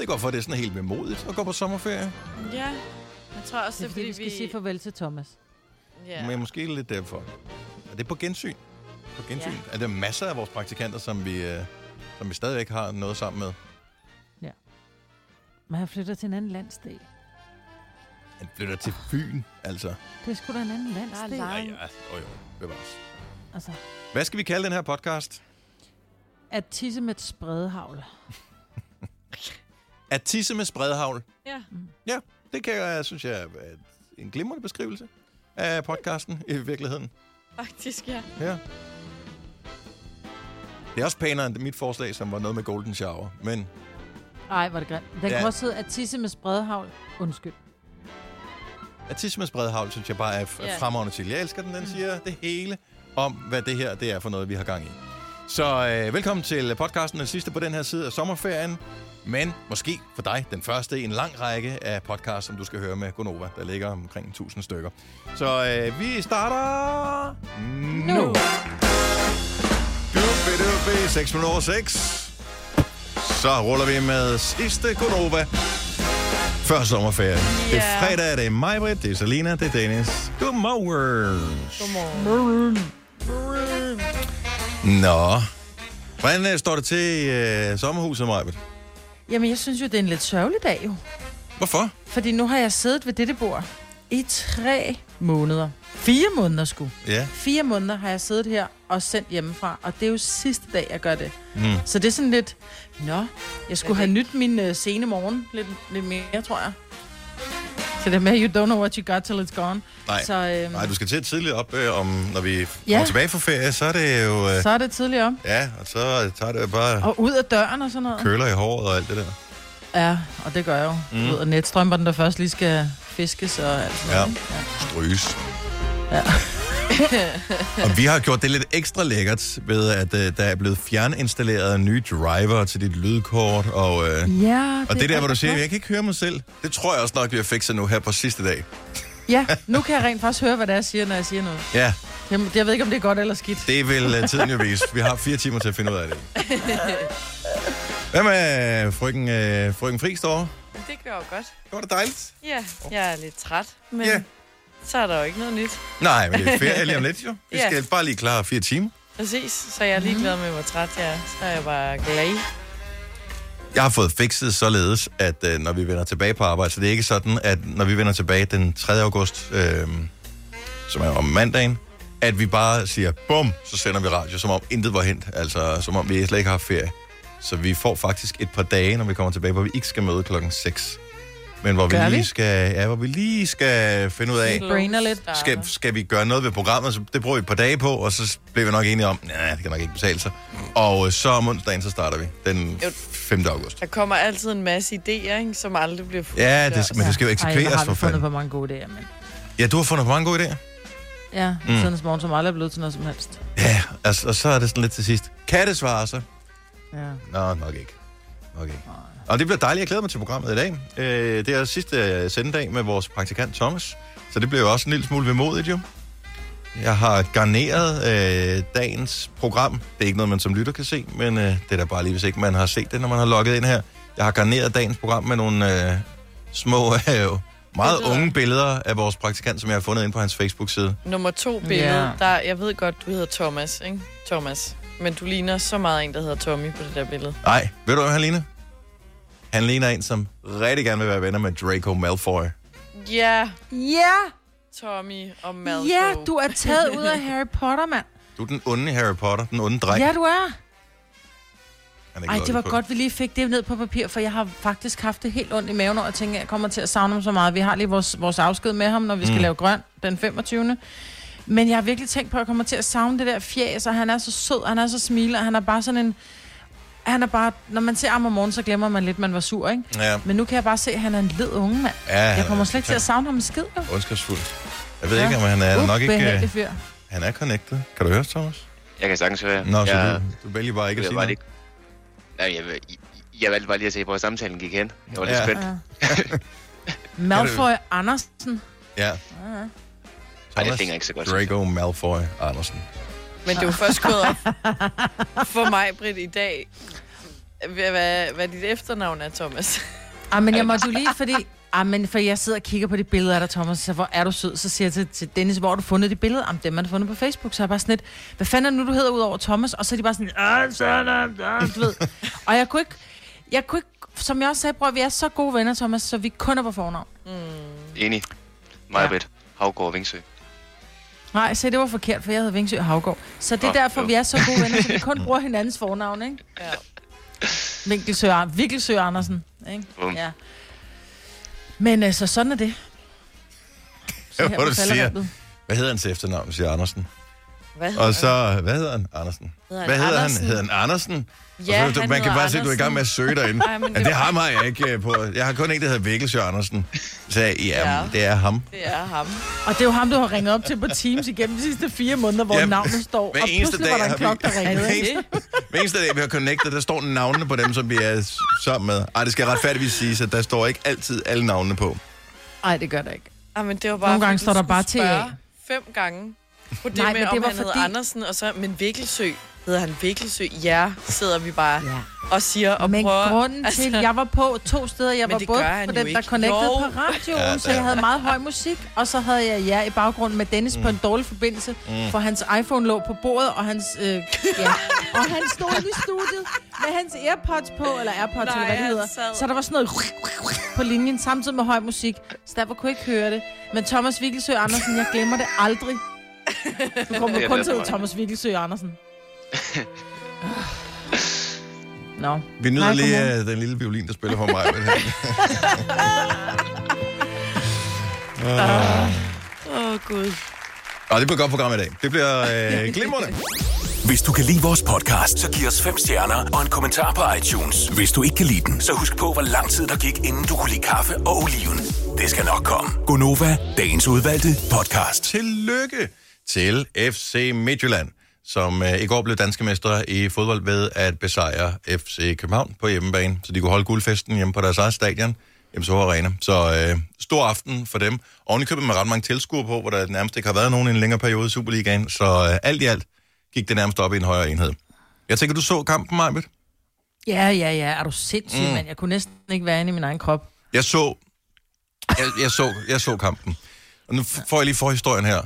ikke, hvorfor det er sådan helt vemodigt at gå på sommerferie. Ja, jeg tror også, Det er fordi, vi skal sige farvel til Thomas. Ja. Men måske lidt derfor. Er det på gensyn? På gensyn? Ja. Er der masser af vores praktikanter, som vi stadigvæk har noget sammen med? Ja. Men han flytter til en anden landsdel. Han flytter til Fyn, altså. Det er sgu da en anden landsdel. Ja, jo, bevares. Altså, Hvad skal vi kalde den her podcast? at tisse med et spredhavl. At tisse med spredhavl. Ja. Ja, det kan jeg, synes jeg, er en glimrende beskrivelse af podcasten i virkeligheden. Faktisk, ja. Ja. Det er også pænere end mit forslag, som var noget med golden shower, men Ej, var det grimt. Den kan også hedde at tisse med spredhavl. Undskyld. at tisse med spredhavl, synes jeg bare er fremragende til. Jeg elsker den. Den siger det hele om, hvad det her det er for noget, vi har gang i. Så velkommen til podcasten, den sidste på den her side af sommerferien. Men måske for dig den første i en lang række af podcasts, som du skal høre med Gonova. Der ligger omkring 1000 stykker. Så vi starter nu. 6:06. Så ruller vi med sidste Gonova før sommerferien. Yeah. Det er fredag, det er Majbrit, det er Selina, det er Dennis. Godmorgen. Godmorgen. Nå. Hvordan står det til sommerhuset, Majbrit? Jamen, jeg synes jo, det er en lidt sørgelig dag jo. Hvorfor? Fordi nu har jeg siddet ved dette bord i 3 måneder. 4 måneder sgu. Ja. 4 måneder har jeg siddet her og sendt hjemmefra, og det er jo sidste dag, jeg gør det. Så det er sådan lidt, jeg skulle have nyt min sene morgen lidt mere, tror jeg. Så det er med, you don't know what you got till it's gone. Nej, så, nej, du skal til tidligt op, når vi kommer tilbage fra ferie, så er det jo... så er det tidligt op. Ja, og så tager det jo bare... Og ud af døren og sådan noget. Køler i håret og alt det der. Ja, og det gør jeg jo. Ud af netstrømperne, der først lige skal fiskes og alt sådan noget. Ja, stryges. Ja. Og vi har gjort det lidt ekstra lækkert ved, at der er blevet fjerninstalleret nye driver til dit lydkort. Og det der, hvor du siger, jeg kan ikke høre mig selv. Det tror jeg også nok, vi har fikset nu her på sidste dag. Ja, nu kan jeg rent faktisk høre, hvad det er, jeg siger, når jeg siger noget. Ja. Jeg ved ikke, om det er godt eller skidt. Det vil tiden jo vise. Vi har 4 timer til at finde ud af det. Hvad med frøken Friis derovre? Det gør jo godt. Det var da dejligt. Ja, jeg er lidt træt, men så er der jo ikke noget nyt. Nej, men det er ferie lige om lidt jo. Vi skal bare lige klare 4 timer. Præcis, så jeg er ligeglad med, hvor træt jeg er. Så er jeg bare glad. Jeg har fået fikset således, at når vi vender tilbage på arbejde, så det er ikke sådan, at når vi vender tilbage den 3. august, som er om mandagen, at vi bare siger, bum, så sender vi radio, som om intet var hent. Altså, som om vi slet ikke har ferie. Så vi får faktisk et par dage, når vi kommer tilbage, hvor vi ikke skal møde klokken 6. Men hvor vi lige skal finde ud af, skal vi gøre noget ved programmet, så det bruger vi et par dage på, og så bliver vi nok enige om, det kan nok ikke betale sig. Og så om onsdagen, så starter vi den 5. august. Der kommer altid en masse idéer, ikke, som aldrig bliver fuldt. Ja, men det skal jo eksekveres for fanden. Jeg har fundet på mange gode idéer, men... Ja, du har fundet på mange gode idéer? Ja, siden morgen, som aldrig er blevet til noget som helst. Ja, altså, og så er det sådan lidt til sidst. Kan det svare sig? Ja. Nå, nok ikke. Og det bliver dejligt. Jeg glæder mig til programmet i dag. Det er sidste sendedag med vores praktikant Thomas. Så det bliver jo også en lille smule vemodigt, jo. Jeg har garneret dagens program. Det er ikke noget, man som lytter kan se, men det er da bare lige, hvis ikke man har set det, når man har logget ind her. Jeg har garneret dagens program med nogle små, meget unge billeder af vores praktikant, som jeg har fundet inde på hans Facebook-side. Nummer 2 billede, der, jeg ved godt, du hedder Thomas, ikke? Thomas. Men du ligner så meget en, der hedder Tommy på det der billede. Nej, ved du, hvad han ligner? Han ligner en, som rigtig gerne vil være venner med Draco Malfoy. Ja. Ja. Tommy og Malfoy. Ja, du er taget ud af Harry Potter, mand. Du er den onde Harry Potter, den onde dreng. Ja, du er. Ej, det var godt, vi lige fik det ned på papir, for jeg har faktisk haft det helt ondt i maven, og jeg tænker, jeg kommer til at savne ham så meget. Vi har lige vores afsked med ham, når vi skal lave grøn den 25. Men jeg har virkelig tænkt på, at jeg kommer til at savne det der fjæs, og han er så sød, han er så smiler, han er bare sådan en... Han er bare... Når man ser ham om morgenen, så glemmer man lidt, man var sur, ikke? Ja. Men nu kan jeg bare se, at han er en led unge mand. Ja, jeg kommer slet ikke til at savne ham en skid, jo. Ondskabsfuld. Jeg ved ikke, om han er nok ikke... Fyr. Han er connected. Kan du høre, Thomas? Jeg kan sagtens høre. Nå, så du vælger bare ikke at sige noget? Nej, jeg valgte bare lige at se, hvor samtalen gik hen. Jeg var lidt spændt. Malfoy Andersen. Ja. Nej, det hænger ikke så godt. Draco Malfoy Andersen. Men det er jo først gået op for mig, Britt, i dag. Hvad dit efternavn er, Thomas? Men jeg måtte jo lige, for jeg sidder og kigger på de billeder af dig, Thomas, så hvor er du sød, så siger jeg til Dennis, hvor har du fundet de billeder? Dem man har fundet på Facebook, så er jeg bare sådan lidt, hvad fanden er nu, du hedder ud over Thomas? Og så er de bare sådan, du ved. Og jeg kunne ikke, som jeg også sagde, bror, vi er så gode venner, Thomas, så vi kun er på fornavn. Enig. Majbrit, Havgård, Vingsø. Nej, så det var forkert, for jeg hedder Vingsø og Havgård. Så det er derfor, vi er så gode venner, så vi kun bruger hinandens fornavn, ikke? Ja. Vikkelsø Andersen, ikke? Ja. Men så sådan er det. Så her, du siger, hvad hedder han til efternavn, siger Andersen? Hvad hedder han? Andersen. Hvad hedder han? Hedder han Andersen? Ja, så, man kan bare se, at du er i gang med at søge derinde. Men det har jeg ikke på. Jeg har kun en, der hedder Vikkelsø Andersen. Så det er ham. Det er ham. Og det er jo ham, du har ringet op til på Teams igennem de sidste 4 måneder, hvor navnet står. Og pludselig var der en klokke, der ringede. Hver eneste dag, vi har connectet, der står navnene på dem, som vi er sammen med. Det skal retfærdigvis siges, at der står ikke altid alle navnene på. Nej, det gør der ikke. Men det var bare, nogle gange står der bare TA. 5 gange på det med, om han hedder Andersen, og så, men Vikkelsø. Hedder han Vikkelsø? Ja, sidder vi bare og siger og men prøver. Men grunden til, jeg var på 2 steder. Jeg var både på den, der connectede på radioen, så jeg havde meget høj musik. Og så havde jeg i baggrunden med Dennis på en dårlig forbindelse, for hans iPhone lå på bordet, og hans... Og han stod i studiet med hans AirPods på, eller AirPods, eller hvad det hedder. Så der var sådan noget på linjen, samtidig med høj musik. Så derfor kunne jeg ikke høre det. Men Thomas Vikkelsø Andersen, jeg glemmer det aldrig. Du kommer kun til Thomas Vikkelsø Andersen. No. Vi nyder lige den lille violin, der spiller for mig. Gud. Det bliver et godt program i dag. Det bliver glimrende. Hvis du kan lide vores podcast, så giv os 5 stjerner og en kommentar på iTunes. Hvis du ikke kan lide den, så husk på, hvor lang tid der gik, inden du kunne lide kaffe og oliven. Det skal nok komme. Gonova, dagens udvalgte podcast. Tillykke til FC Midtjylland, som i går blev danske mestre i fodbold ved at besejre FC København på hjemmebane, så de kunne holde guldfesten hjemme på deres eget stadion, MSH Arena. Så stor aften for dem. Oven i købet med ret mange tilskuere på, hvor der nærmest ikke har været nogen i en længere periode i Superligaen, så alt i alt gik det nærmest op i en højere enhed. Jeg tænker, du så kampen, Majbet? Ja. Er du sindssyg, mand? Jeg kunne næsten ikke være inde i min egen krop. Jeg så kampen. Og nu får jeg lige forhistorien her.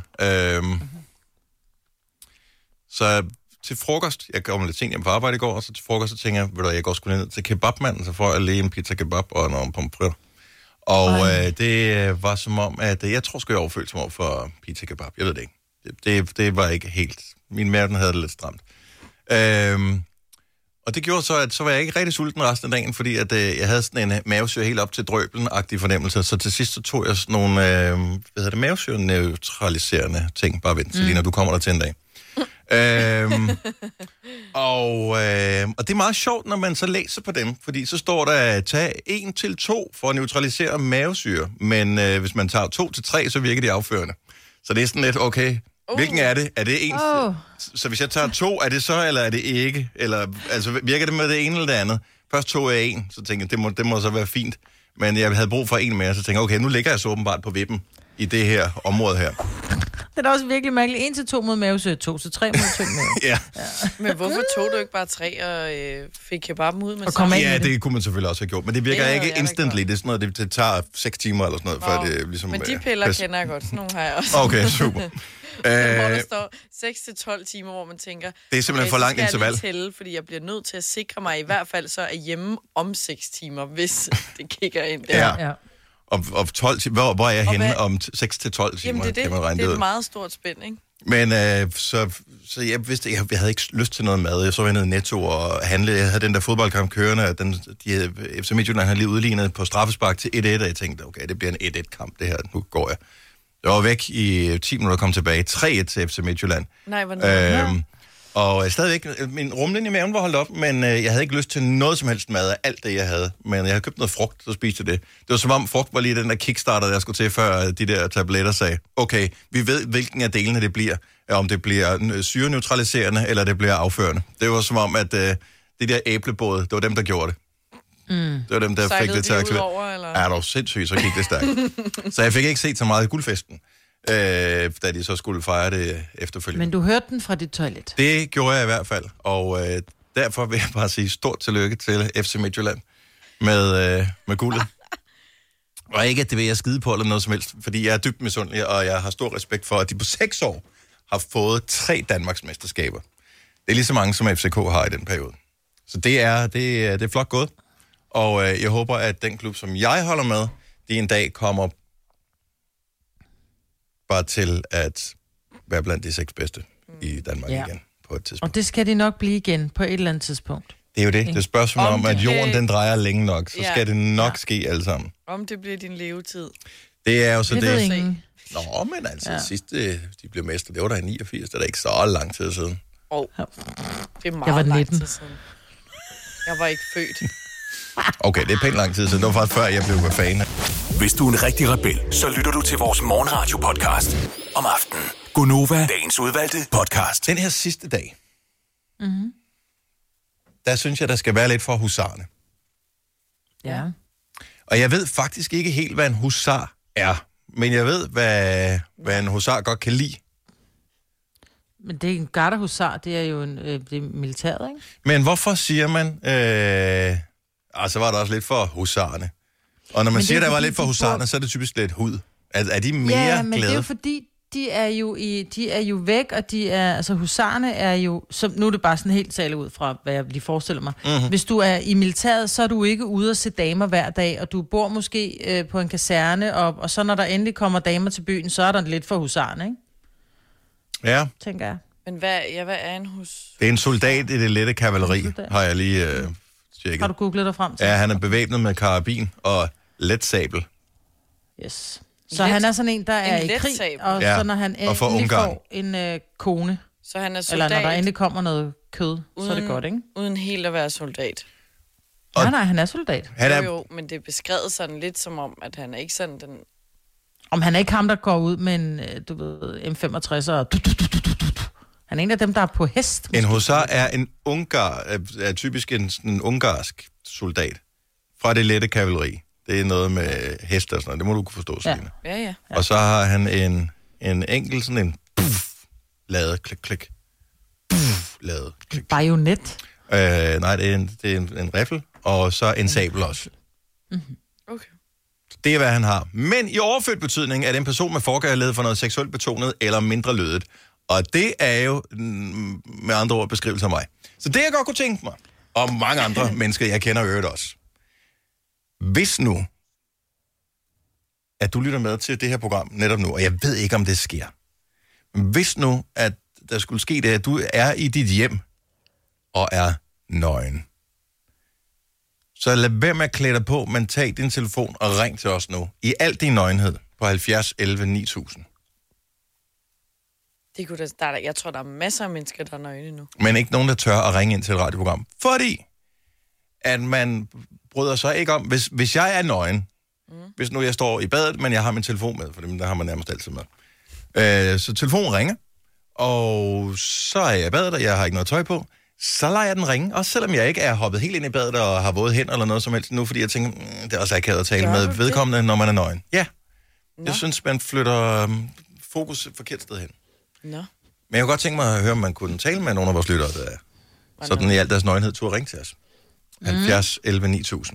Så til frokost, jeg kom lidt sent hjem på arbejde i går, og så til frokost, så tænker jeg går sgu ned til kebabmanden, så får jeg lige en pizza kebab og nogle pomfritter. Og det var som om, at jeg tror sgu, jeg overfølte mig for pizza kebab. Jeg ved det ikke. Det var ikke helt... Min mave, havde det lidt stramt. Og det gjorde så, at så var jeg ikke rigtig sulten resten af dagen, fordi at, jeg havde sådan en mavesyre helt op til drøbelen-agtig fornemmelse. Så til sidst så tog jeg sådan nogle mavesyre-neutraliserende ting. Bare vent til lige, når du kommer der til en dag. Og det er meget sjovt, når man så læser på dem, fordi så står der at tage 1 til 2 for at neutralisere mavesyre, men hvis man tager 2 til 3, så virker de afførende. Så det er sådan lidt, okay, hvilken er det? Er det en? Så hvis jeg tager 2, er det så, eller er det ikke? Eller, altså, virker det med det ene eller det andet? Først 2 er 1, så tænker jeg, det må så være fint. Men jeg havde brug for 1 mere, så tænker jeg, okay, nu ligger jeg så åbenbart på vippen i det her område her. Det er også virkelig mærkeligt. 1 til 2 mod mavesyre, 2 til 3 mod tynd mave. Ja. Men hvorfor tog du ikke bare 3 og fik kebaben ud med Ja, det kunne man selvfølgelig også have gjort. Men det virker ikke instantly. Det er sådan noget, det tager 6 timer eller sådan noget, før det ligesom... Men de piller kender jeg godt. Sådan nogle har jeg også. Okay, super. Hvor der står 6-12 timer, hvor man tænker... Det er simpelthen for langt interval. Tælle, fordi jeg bliver nødt til at sikre mig i hvert fald så er hjemme om 6 timer, hvis det kigger ind der. Ja. Og 12 timer, hvor er jeg henne om 6-12 timer? Jamen det er et meget stort spænd, ikke? Men så jeg vidste, jeg havde ikke lyst til noget mad. Jeg så ned i Netto og handlede. Jeg havde den der fodboldkamp kørende. FC Midtjylland havde lige udlignet på straffespark til 1-1, og jeg tænkte, okay, det bliver en 1-1-kamp, det her. Nu går jeg. Jeg var væk i 10 minutter og kom tilbage. 3-1 til FC Midtjylland. Nej, hvordan og stadigvæk, min rumlen i maven var holdt op, men jeg havde ikke lyst til noget som helst mad af alt det, jeg havde. Men jeg havde købt noget frugt, så spiste det. Det var som om frugt var lige den der kickstarter, der skulle til, før de der tabletter sagde, okay, vi ved, hvilken af delene det bliver. Om det bliver syreneutraliserende, eller det bliver afførende. Det var som om, at de der æblebåde, det var dem, der gjorde det. Det var dem, der fik det til at aktivere. Ja, det var sindssygt, så gik det stærkt. Så jeg fik ikke set så meget i guldfesten, da de så skulle fejre det efterfølgende. Men du hørte den fra dit toilet? Det gjorde jeg i hvert fald, og derfor vil jeg bare sige stort tillykke til FC Midtjylland. med guldet. Og ikke, at det vil jeg skide på eller noget som helst, fordi jeg er dybt misundelig, og jeg har stor respekt for, at de på 6 år har fået 3 Danmarksmesterskaber. Det er lige så mange, som FCK har i den periode. Så det er flot gået. Og jeg håber, at den klub, som jeg holder med, de en dag kommer bare til at være blandt de 6 bedste i Danmark igen på et tidspunkt. Og det skal de nok blive igen på et eller andet tidspunkt. Det er jo det. Det er spørgsmål om, at jorden den drejer længe nok, så skal det nok ske alle sammen. Om det bliver din levetid. Det er jo så det. Ingen. Nå, men altså sidste, de blev mestre, det var der i 89, det er da ikke så lang tid siden. Det er meget lang tid siden. Jeg var ikke født. Okay, det er pænt lang tid siden. Det var faktisk før, jeg blev fan. Hvis du er en rigtig rebel, så lytter du til vores morgenradio-podcast om aftenen. Gonova, dagens udvalgte podcast. Den her sidste dag, der synes jeg, der skal være lidt for husarne. Ja. Og jeg ved faktisk ikke helt, hvad en husar er. Men jeg ved, hvad en husar godt kan lide. Men det er en gardehusar, det er jo det er militæret, ikke? Men hvorfor siger man... så var der også lidt for husarne. Og når man siger, der var lidt for husarne, så er det typisk lidt hud. Er de mere glade? Ja, men det er jo fordi, de er jo væk, og de er, altså husarne er jo, som, nu er det bare sådan helt tale ud fra, hvad jeg lige forestiller mig. Mm-hmm. Hvis du er i militæret, så er du ikke ude at se damer hver dag, og du bor måske på en kaserne, og så når der endelig kommer damer til byen, så er der lidt for husarne, ikke? Ja. Tænker jeg. Men hvad er en hus? Det er en soldat i det lette kavaleri, har jeg lige tjekket. Har du googlet dig frem til? Ja, han er bevæbnet med karabin og let sabel. Yes. Så han er sådan en, der er i krig, og så når han endelig får en kone, så han er soldat, eller når der endelig kommer noget kød, så er det godt, ikke? Uden helt at være soldat. Nej, han er soldat. Han er... Jo, men det er beskrevet sådan lidt som om, at han er ikke sådan den... Om han er ikke ham, der går ud med en, du ved, M65 og... Han er en af dem, der er på hest. Måske. En husar er er typisk en ungarsk soldat fra det lette kavaleri. Det er noget med heste og sådan noget. Det må du kunne forstå, Selina. Ja. Og så har han en enkelt sådan en lade klik. Lade klik. Bajonet? Nej, det er en riffel, og så en sabel også. Mm-hmm. Okay. Det er, hvad han har. Men i overført betydning er det en person med forkærlighed for noget seksuelt betonet eller mindre lødet. Og det er jo med andre ord beskrivelse af mig. Så det, jeg godt kunne tænke mig, og mange andre mennesker, jeg kender øvrigt også. Hvis nu, at du lytter med til det her program netop nu, og jeg ved ikke, om det sker. Men hvis nu, at der skulle ske det, at du er i dit hjem og er nøgen, så lad være med at klæde dig på, men tag din telefon og ring til os nu. I al din nøgenhed på 70 11 9000. Det kunne jeg tror, der er masser af mennesker, der er nøgne nu. Men ikke nogen, der tør at ringe ind til et radioprogram. Fordi at man bryder sig ikke om, hvis jeg er nøgen, hvis nu jeg står i badet, men jeg har min telefon med, for der har man nærmest altid med. Så telefonen ringer, og så er jeg i badet, og jeg har ikke noget tøj på. Så lader jeg den ringe, også selvom jeg ikke er hoppet helt ind i badet og har våde hænder eller noget som helst nu, fordi jeg tænker, det er også akavet at tale med vedkommende, når man er nøgen. Ja, jeg synes, man flytter fokus et forkert sted hen. Men jeg kunne godt tænke mig at høre, om man kunne tale med nogle af vores lyttere, der er sådan i al deres nøgenhed, turde ringe til os. 70 11 9000.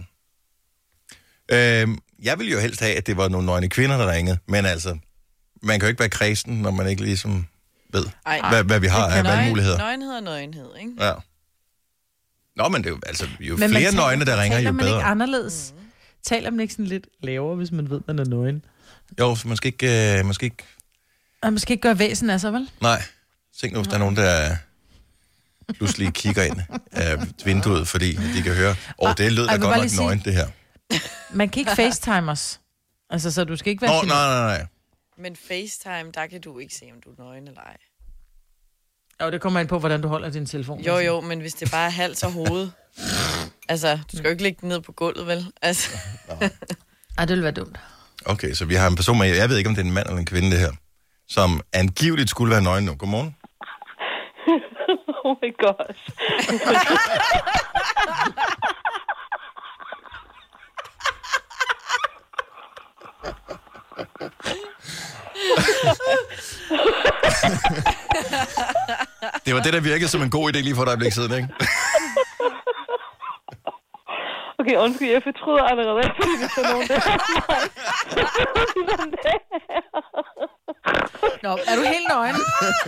Jeg ville jo helst have, at det var nogle nøgne kvinder, der ringede, men altså, man kan jo ikke være kredsen, når man ikke ligesom ved, hvad vi har af valgmuligheder. Nøgenhed, ikke? Ja. Nå, men det er jo, altså, jo flere nøgne, der ringer, jo bedre. Taler man ikke anderledes? Taler man ikke sådan lidt lavere, hvis man ved, man er nøgen? Jo, så man skal ikke... Man skal ikke gøre væsen af sig, vel? Nej. Tænk nu, hvis der er nogen, der pludselig kigger ind af vinduet, fordi de kan høre, det lød da godt nok nøgen, det her. Man kan ikke facetime os. Altså, så du skal ikke være... Nej. Men FaceTime, der kan du ikke se, om du er nøgen eller ej. Jo, det kommer ind på, hvordan du holder din telefon. Jo, men hvis det bare er hals og hoved. Altså, du skal jo ikke lægge den ned på gulvet, vel? Altså. Ej, det ville være dumt. Okay, så vi har en person med, jeg ved ikke, om det er en mand eller en kvinde, det her, som angiveligt skulle være nøgen nu. Godmorgen. Oh my gosh. Det var det, der virkede som en god idé lige for et øjeblik siden, ikke? Okay, undskyld, jeg fortryder allerede, fordi vi så nogen der. Nå, er du helt nøgen?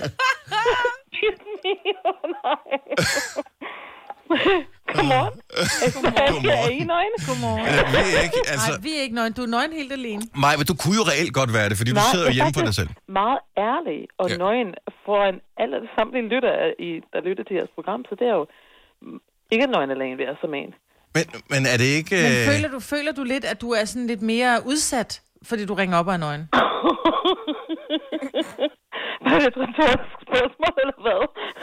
Godmorgen. Er I nøgne? Godmorgen. Vi er ikke, altså... Nej, vi er ikke nøgen. Du er nøgen helt alene. Maj, men du kunne jo reelt godt være det, fordi du sidder jo hjemme for dig selv. Meget ærlig og nøgen foran alle samtlige der lytter til jeres program, så det er jo ikke nøgen alene ved at som en. Men er det ikke... Men føler du lidt, at du er sådan lidt mere udsat, fordi du ringer op og er nøgen? Var det et retorisk spørgsmål, eller hvad?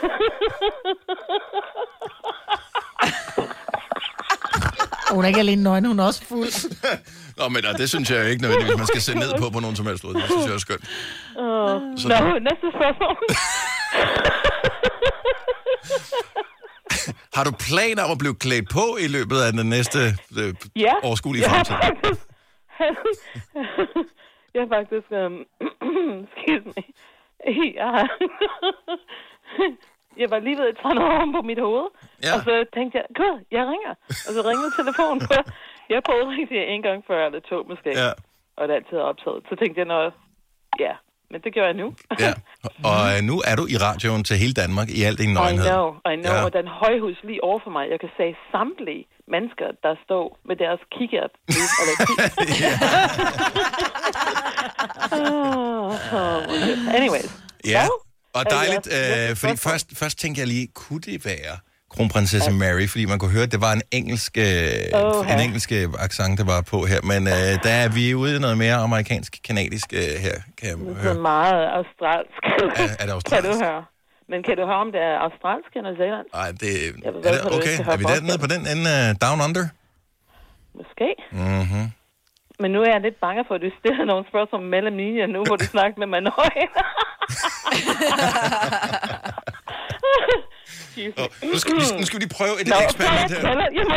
Hun er ikke alene nøgen, hun er også fuld. Nå, men det synes jeg jo ikke nødvendigvis, man skal se ned på nogen som helst måde. Det synes jeg er skønt. Næste spørgsmål. Har du planer om at blive klædt på i løbet af den næste overskuelige fremtid? Jeg har faktisk... excuse me. Jeg var lige ved at tage noget om på mit hoved. Ja. Og så tænkte jeg, gud, jeg ringer. Og så ringede telefonen på. Jeg prøvede rigtig en gang før, eller to måske. Ja. Og det er altid optaget. Så tænkte jeg noget, men det gør jeg nu. Ja, og nu er du i radioen til hele Danmark i al din nøgenhed. I know. Ja. Og den højhus lige over for mig, jeg kan se samtlige mennesker, der står med deres kikkert. Anyways. Ja, og dejligt, fordi først tænkte jeg lige, kunne det være kronprinsesse Mary, fordi man kunne høre, at det var en engelsk accent, der var på her. Men der er vi ude i noget mere amerikansk-kanadisk her, kan jeg høre. Det er meget australsk. Er det australsk? Kan du høre? Men kan du høre, om det er australsk eller zealandsk? Nej, okay. Er vi dernede på den ende Down Under? Måske. Mhm. Men nu er jeg lidt bange for, at du stiller nogle spørgsmål mellem linjer nu, hvor du snakker med mig nøje. Nu skal vi lige prøve et eksperiment her.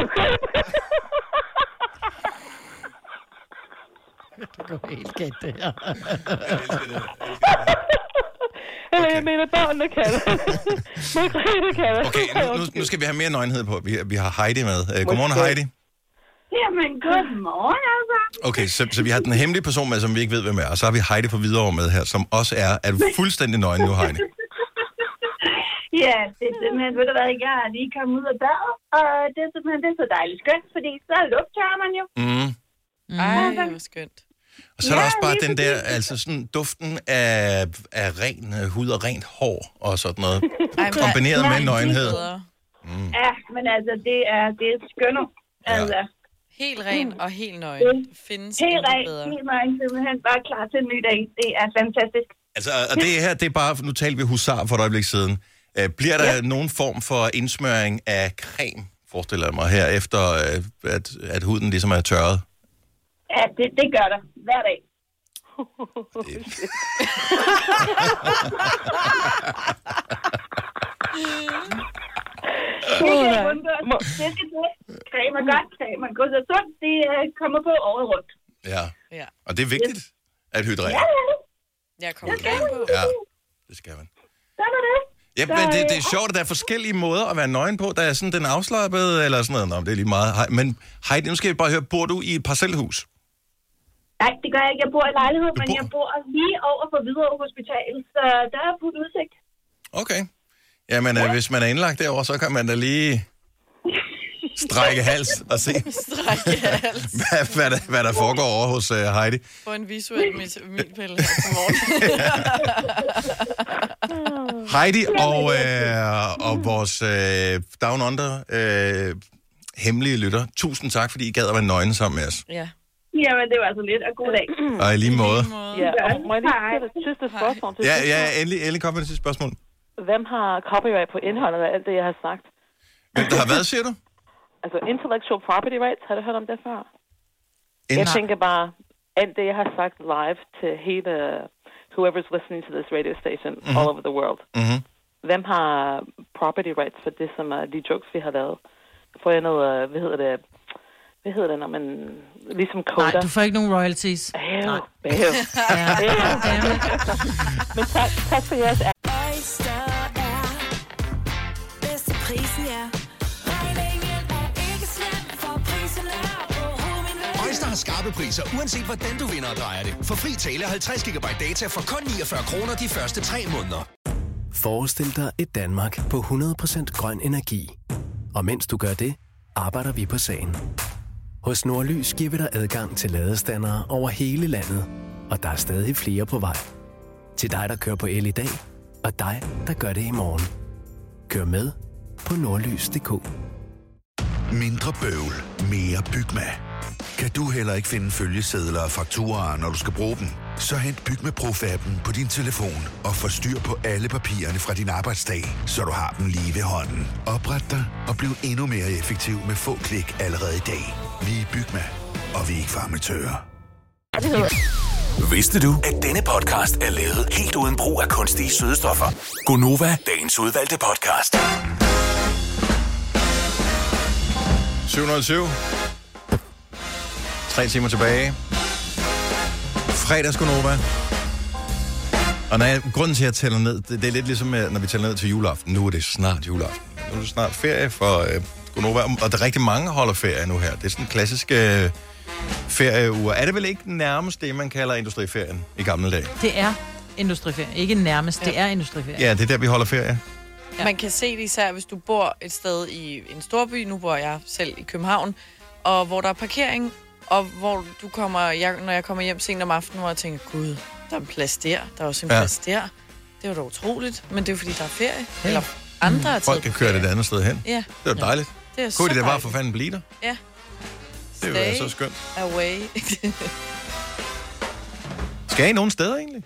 Det går helt galt, det her. Eller jeg mener, børnene kalder. Margrethe kalder. Okay, nu skal vi have mere nøgenhed på. Vi har Heidi med. Godmorgen, Heidi. Jamen, godmorgen, altså. Okay, så vi har den hemmelige person med, som vi ikke ved, hvem er. Og så har vi Heidi fra Hvidovre med her, som også er fuldstændig nøgen nu, Heidi. Ja, det er simpelthen, ved du hvad, jeg er lige kommet ud af badet, og det er simpelthen så dejligt skønt, fordi så lugter man jo. Ej, det var skønt. Og så er der også bare den der, altså sådan duften af ren hud og rent hår og sådan noget, kombineret med nøgenhed. Ja, men altså, det er skønt. Altså. Helt ren og helt nøgen. Findes helt ren, helt nøgen, simpelthen bare klar til en ny dag. Det er fantastisk. Altså, og det her, det er bare, nu talte vi husar for et øjeblik siden. Bliver der nogen form for indsmøring af creme, forestiller jeg mig, her efter, at huden ligesom er tørret? Ja, det gør der. Hver dag. Det skal til. Creme er godt, creme er godt og sundt. Det kommer på året rundt. Ja, og det er vigtigt at hydrere. Ja. Jeg kommer på. Ja, det skal man. Sådan er det. Ja, men det er sjovt, at der er forskellige måder at være nøgen på. Der er sådan den afslappede, eller sådan noget. Nå, det er lige meget. Men Heidi, nu skal jeg bare høre, bor du i et parcelhus? Nej, det gør jeg ikke. Jeg bor i lejlighed, men jeg bor lige over for Hvidovre Hospital, så der er fuld udsigt. Okay. Jamen, hvis man er indlagt derovre, så kan man da lige strække hals og se, hvad der foregår over hos Heidi. Få en visuel milpille her til morgen. Heidi og vores Down Under hemmelige lytter, tusind tak, fordi I gad at være nøgne sammen med os. Ja. Jamen, det var så lidt, og god dag. Og i lige måde. Ja, og må jeg lige stille et sidste spørgsmål? Ja, endelig kom med det sidste spørgsmål. Hvem har copyright på indholdet af alt det, jeg har sagt? Hvem der har hvad, siger du? Altså, intellectual property rights, har du hørt om det før? Jeg tænker bare, alt det, jeg har sagt live til hele, whoever's listening to this radio station all over the world. Hvem har property rights for det, som er de jokes, vi har lavet? Får jeg noget, hvad hedder det, når man ligesom koder? Nej, du får ikke nogen royalties. Nej. Men tak for jeres Prisen, ja. Regningen er ikke slem, for prisen er skrabepriser, uanset hvordan du vinder og drejer det. For fri tale 50 GB data for kun 49 kroner de første 3 måneder. Forestil dig et Danmark på 100% grøn energi. Og mens du gør det, arbejder vi på sagen. Hos Nordlys giver vi dig adgang til ladestandere over hele landet. Og der er stadig flere på vej. Til dig, der kører på el i dag, og dig, der gør det i morgen. Kør med på nordlys.dk. Mindre bøvl, mere Bygma. Kan du heller ikke finde følgesedler og fakturaer, når du skal bruge dem? Så hent Bygma Pro-appen på din telefon og få styr på alle papirerne fra din arbejdsdag, så du har dem lige ved hånden. Opret dig og bliv endnu mere effektiv med få klik allerede i dag. Vi er Bygma, og vi er ikke farmatører. Vidste du, at denne podcast er lavet helt uden brug af kunstige sødestoffer? Gonova, dagens udvalgte podcast. 707. 3 timer tilbage. Fredags Gonova. Og grunden til, at jeg tæller ned, det er lidt ligesom, når vi tæller ned til juleaften. Nu er det snart juleaften. Nu er det snart ferie for Gonova. Og der er rigtig mange holder ferie nu her. Det er sådan en klassisk ferieuger. Er det vel ikke nærmest det, man kalder industriferien i gamle dage? Det er industriferie. Ikke nærmest, det er industriferie. Ja, det er der, vi holder ferie. Ja. Man kan se det især, hvis du bor et sted i en storby. Nu bor jeg selv i København. Og hvor der er parkering, og hvor du kommer, når jeg kommer hjem sent om aftenen, hvor jeg tænker, gud, der er en plads der. Der er også en plads der. Det er jo da utroligt, men det er jo fordi, der er ferie. Ja. Eller andre er folk kan køre det et andet sted hen. Ja. Det er jo dejligt. Det er kunne de da bare for fanden blive der? Ja. Det er jo så skønt. Away. Skal I nogen steder egentlig?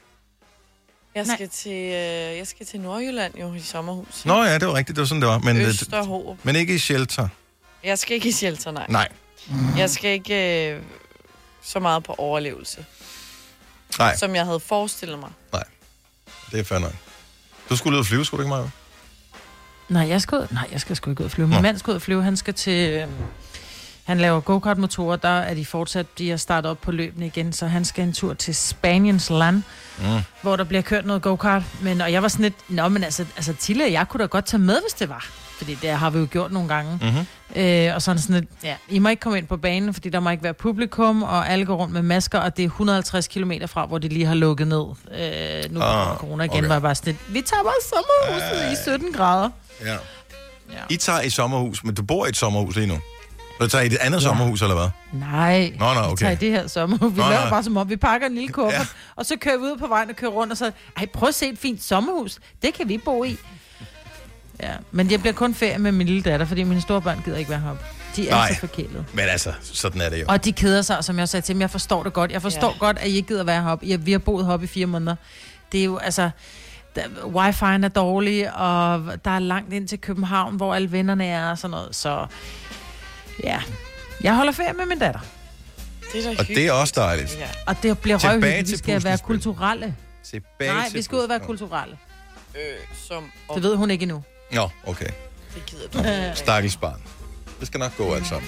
Jeg skal til Nordjylland jo i sommerhus. Nå ja, det var rigtigt, det var sådan, det var. Men, Østerhåb. Men ikke i shelter? Jeg skal ikke i shelter, nej. Nej. Jeg skal ikke så meget på overlevelse. Nej. Som jeg havde forestillet mig. Nej, det er fandme. Du skulle ud og flyve, skulle du ikke, Maja? Nej, jeg skal sgu ikke ud og flyve. Min mand skal ud og flyve, han skal til... Han laver go-kart-motorer, der er de fortsat, de har startet op på løbene igen, så han skal en tur til Spaniens land, hvor der bliver kørt noget go-kart. Og jeg var sådan lidt, men altså Tille, jeg kunne da godt tage med, hvis det var. Fordi det har vi jo gjort nogle gange. Og sådan lidt, ja, I må ikke komme ind på banen, fordi der må ikke være publikum, og alle går rundt med masker, og det er 150 kilometer fra, hvor de lige har lukket ned. Nu kommer corona igen, var jeg bare sådan lidt, vi tager bare sommerhuset i 17 grader. Ja. I tager i sommerhus, men du bor i et sommerhus lige nu. Så tager I et andet sommerhus, eller hvad? Nej, okay. Vi tager i det her sommerhus. Vi laver bare som om, vi pakker en lille kuffert, og så kører vi ud på vejen og kører rundt, og så, prøv at se et fint sommerhus. Det kan vi bo i. Ja, men jeg bliver kun ferie med min lille datter, fordi mine store børn gider ikke være heroppe. De er så forkælet. Men altså, sådan er det jo. Og de keder sig, som jeg sagde til dem. Jeg forstår det godt. Jeg forstår godt, at I ikke gider være heroppe. Vi har boet heroppe i 4 måneder. Det er jo, altså... Wi-Fi'en er dårlig, og der er langt ind til København, hvor alle vennerne er og sådan noget. Så ja, jeg holder ferie med min datter. Det er og det er også dejligt. Ja. Og det bliver røvhyggeligt. Vi skal være kulturelle. Nej, vi skal ud og være kulturelle. Det ved hun ikke endnu. Nå, okay. Det gider du. Stakkels barn. Det skal nok gå alt sammen.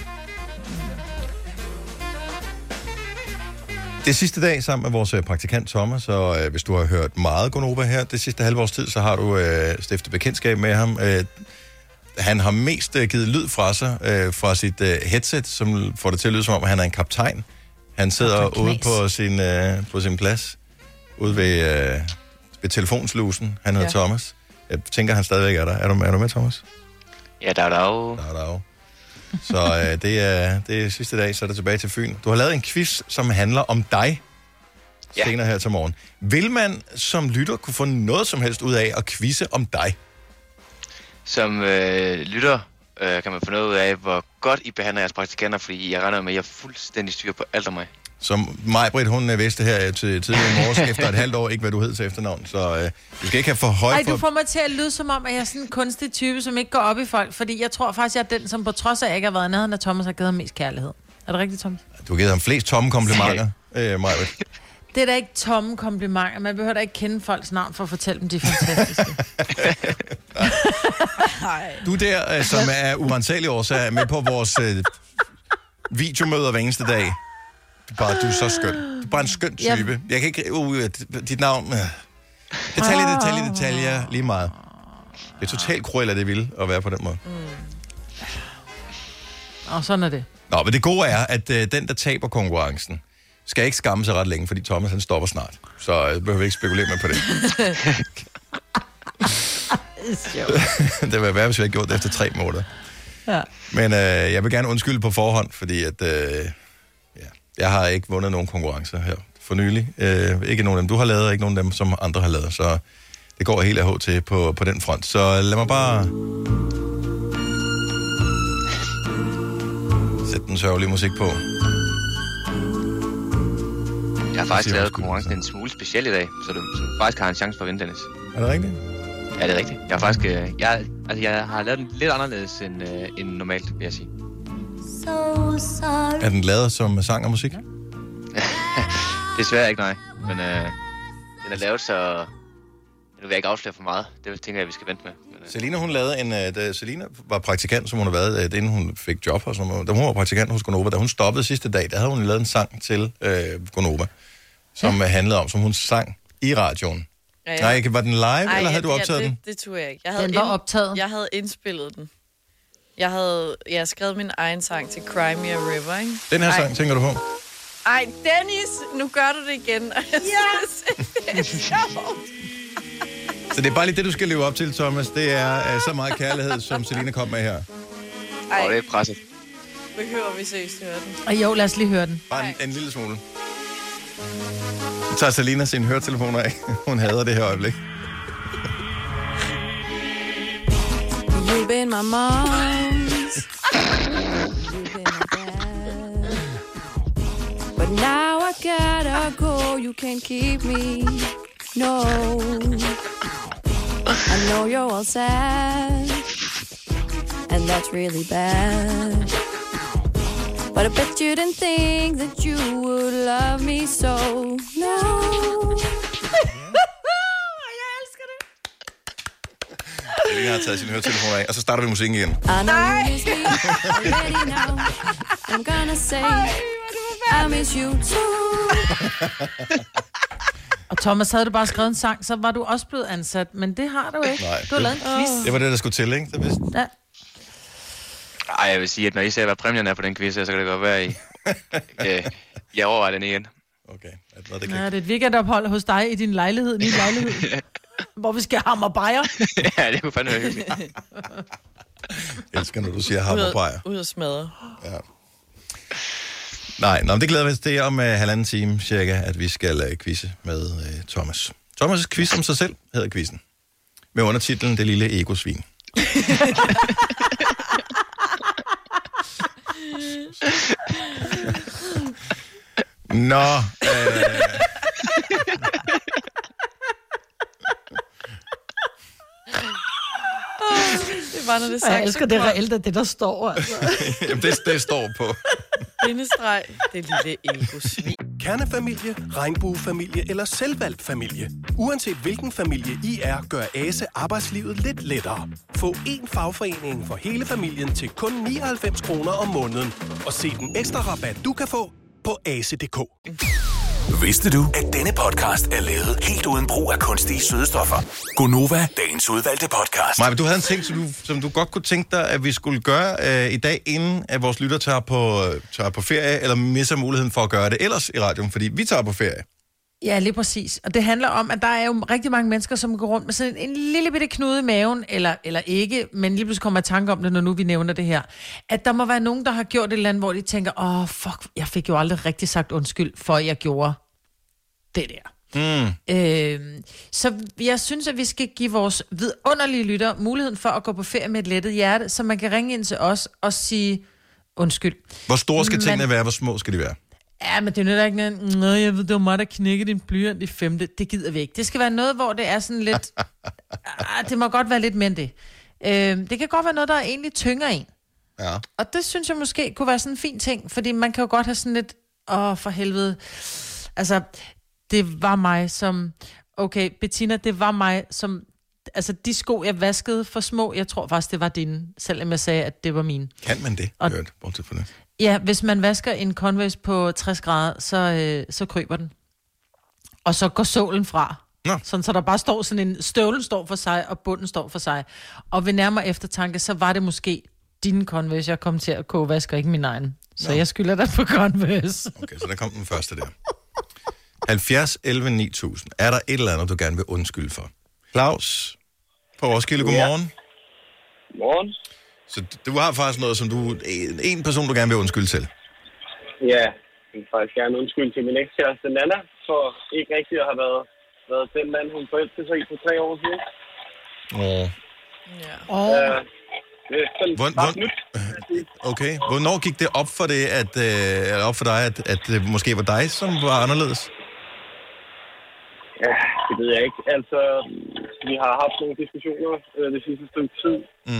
Det er sidste dag sammen med vores praktikant Thomas, så hvis du har hørt meget Gonova her det sidste halve års tid, så har du stiftet bekendtskab med ham. Han har mest givet lyd fra sig fra sit headset, som får det til at lyde som om, han er en kaptajn. Han sidder ude på sin plads, ude ved telefonslusen. Han hedder Thomas. Jeg tænker, han stadigvæk er der. Er du med, Thomas? Ja, dag. Så det er sidste dag, så er det tilbage til Fyn. Du har lavet en quiz, som handler om dig senere her til morgen. Vil man som lytter kunne få noget som helst ud af at quizze om dig? Som lytter kan man få noget ud af, hvor godt I behandler jeres praktikanter, fordi jeg regner med, at jeg er fuldstændig styr på alt om mig. Som Maj-Britt, hun vidste her til tidligere i morges, efter et halvt år, ikke hvad du hed til efternavn. Så du skal ikke have for højt... du får mig til at lyde som om, at jeg er sådan en kunstig type, som ikke går op i folk. Fordi jeg tror faktisk, jeg er den, som på trods af, at jeg ikke har været nærheden af Thomas, har givet ham mest kærlighed. Er det rigtigt, Thomas? Du har givet ham flest tomme komplimenter, Maj-Britt. Det er da ikke tomme komplimenter. Man behøver da ikke kende folks navn for at fortælle dem, de er fantastiske. Du der, som er urensagelige årsager, er med på vores videomøder hver eneste dag. Du er så skøn. Du er bare en skøn type. Jeg kan ikke... dit navn... Detaljer, lige meget. Det er totalt krøl af det vilde at være på den måde. Og sådan er det. Nå, men det gode er, at den, der taber konkurrencen, skal ikke skamme sig ret længe, fordi Thomas, han stopper snart. Så jeg behøver ikke spekulere med på det. Det vil være, hvis vi havde gjort det efter 3 måneder. Ja. Men jeg vil gerne undskylde på forhånd, fordi at, jeg har ikke vundet nogen konkurrencer her for nylig. Ikke nogen af dem, du har lavet, og ikke nogen af dem, som andre har lavet. Så det går helt af til på den front. Så lad mig bare sætte den sørgelige musik på. Jeg har faktisk lavet konkurrencen en smule speciel i dag, så du faktisk har en chance for at vinde, Dennis. Er det rigtigt? Ja, det er rigtigt. Jeg har faktisk jeg har lavet den lidt anderledes end normalt, vil jeg sige. Er den lavet som sang og musik? Desværre ikke, nej. Men den er lavet, så nu vil jeg ikke afsløre for meget. Det tænker jeg, vi skal vente med. Men, Selina, hun lavede da Selina var praktikant, som hun har været, inden hun fik job. Og da hun var praktikant hos Gonova, da hun stoppede sidste dag, der havde hun lavet en sang til Gonova, som handlede om, som hun sang i radioen. Ja. Nej, var den live, eller havde du optaget den? Det turde jeg ikke. Den var optaget. Jeg havde indspillet den. Jeg havde skrevet min egen sang til Cry Me a River, ikke? Den her sang, tænker du på? Ej, Dennis, nu gør du det igen. Ja! Så det er bare lige det, du skal leve op til, Thomas. Det er så meget kærlighed, som Selina kom med her. Ej, det er presset. Behøver vi seriøst høre den? Og jo, lad os lige høre den. Bare en lille smule. Så tager Selina sine høretelefoner af. Hun hader det her øjeblik. You've been my mom's. You've been my dad. But now I gotta go. You can't keep me. No. I know you're all sad. And that's really bad. But I bet you didn't think that you would love me so. No. Jeg elsker det. Selina har taget sin høretelefoner af, og så starter vi musikken igen. Nej! I'm gonna say I miss you too. Og Thomas, havde du bare skrevet en sang, så var du også blevet ansat, men det har du ikke. Nej, du har lavet en quiz. Det var det, der skulle til, ikke? Det vidste. Ja. Ej, jeg vil sige, at når I ser, hvad præmien er på den quiz, så kan det godt være, jeg overvejer den igen. Okay. Det er et weekendophold hos dig i din lejlighed, ny lejlighed, hvor vi skal hammer bajer. Ja, det kunne fandme være hyggeligt. Jeg elsker, når du siger hammer bajer. Ud og smadre. Ja. Nej, men det glæder vi os. Det er om 1,5 time cirka, at vi skal quizze med Thomas. Thomas' quiz om sig selv hedder quizzen. Med undertitlen Det lille egosvin. Nå. Det var, når det jeg elsker det reelt, at det der står, altså. Jamen, det står på. Bindestreg, det lille egosvin. Kernefamilie, regnbuefamilie eller selvvalgt familie. Uanset hvilken familie I er, gør ASE arbejdslivet lidt lettere. Få én fagforening for hele familien til kun 99 kroner om måneden. Og se den ekstra rabat, du kan få på ase.dk. Vidste du, at denne podcast er lavet helt uden brug af kunstige sødestoffer? Gonova, dagens udvalgte podcast. Maja, du havde en ting, som du godt kunne tænke dig, at vi skulle gøre i dag, inden at vores lytter tager på ferie, eller misser muligheden for at gøre det ellers i radioen, fordi vi tager på ferie. Ja, lige præcis. Og det handler om, at der er jo rigtig mange mennesker, som går rundt med sådan en lille bitte knude i maven, eller ikke, men lige pludselig kommer jeg i tanke om det, når nu vi nævner det her. At der må være nogen, der har gjort et eller andet, hvor de tænker, fuck, jeg fik jo aldrig rigtig sagt undskyld, for jeg gjorde det der. Så jeg synes, at vi skal give vores vidunderlige lytter muligheden for at gå på ferie med et lettet hjerte, så man kan ringe ind til os og sige undskyld. Hvor store skal tingene være? Hvor små skal de være? Ja, men det er jo ikke noget, jeg ved, det var mig, der knækkede din blyant i 5. Det gider vi ikke. Det skal være noget, hvor det er sådan lidt... det må godt være lidt mere end det. Det kan godt være noget, der egentlig tynger en. Ja. Og det synes jeg måske kunne være sådan en fin ting, fordi man kan jo godt have sådan lidt... for helvede. Altså, det var mig som... Okay, Bettina, det var mig som... Altså, de sko, jeg vaskede for små, jeg tror faktisk, det var dine, selvom jeg sagde, at det var mine. Kan man det? Bortset fra det. Ja, hvis man vasker en Converse på 60 grader, så kryber den. Og så går sålen fra. Nå. Sådan, så der bare står sådan en... Støvlen står for sig, og bunden står for sig. Og ved nærmere eftertanke, så var det måske dine Converse, jeg kom til at koge vaske, ikke min egen. Så jeg skylder dig på Converse. Okay, så der kom den første der. 70 11 9000. Er der et eller andet, du gerne vil undskylde for? Claus på Roskilde, godmorgen. Godmorgen. Så du har faktisk noget, som en person, du gerne vil undskylde til? Ja, jeg vil faktisk gerne undskylde til min ekskæreste Nana, for ikke rigtig at have været den mand, hun forelskede sig i for 3 år siden. Okay. Hvornår gik det op for det, op for dig, at det måske var dig, som var anderledes? Ja, det ved jeg ikke. Altså, vi har haft nogle diskussioner det sidste stykke tid.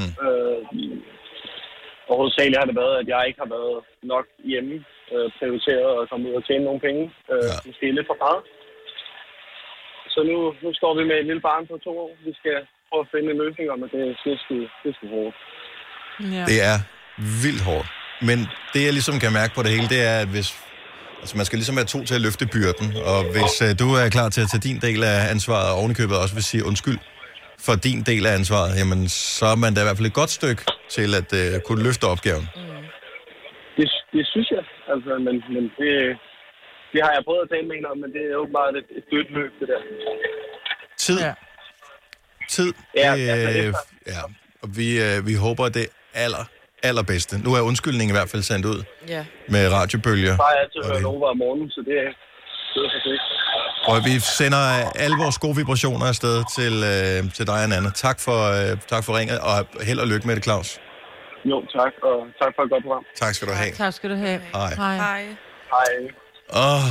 Og hovedsageligt har det været, at jeg ikke har været nok hjemme, prioriteret og kommet ud og tjene nogle penge. Måske lidt for meget. Så nu står vi med et lille barn på 2 år. Vi skal prøve at finde en løsning om, at det er sgu hårdt. Ja. Det er vildt hårdt. Men det, jeg ligesom kan mærke på det hele, det er, at hvis... Altså, man skal ligesom være 2 til at løfte byrden. Og hvis du er klar til at tage din del af ansvaret, og ovenikøbet også vil sige undskyld for din del af ansvaret, jamen, så er man da i hvert fald et godt stykke til at kunne løfte opgaven. Det synes jeg. Altså, men det har jeg prøvet at tale med hende om, men det er jo bare et dødt løb, det der. Tid. Ja. Tid. Ja. Og vi håber det allerbedste. Nu er undskyldningen i hvert fald sendt ud med radiobølger. Jeg har altid hørt over om morgenen, så det er perfekt. Og vi sender alle vores gode vibrationer afsted til dig og Anna. Tak for ringet, og held og lykke med det, Claus. Jo, tak, og tak for et godt program. Tak skal du have. Tak skal du have. Hej. Hej.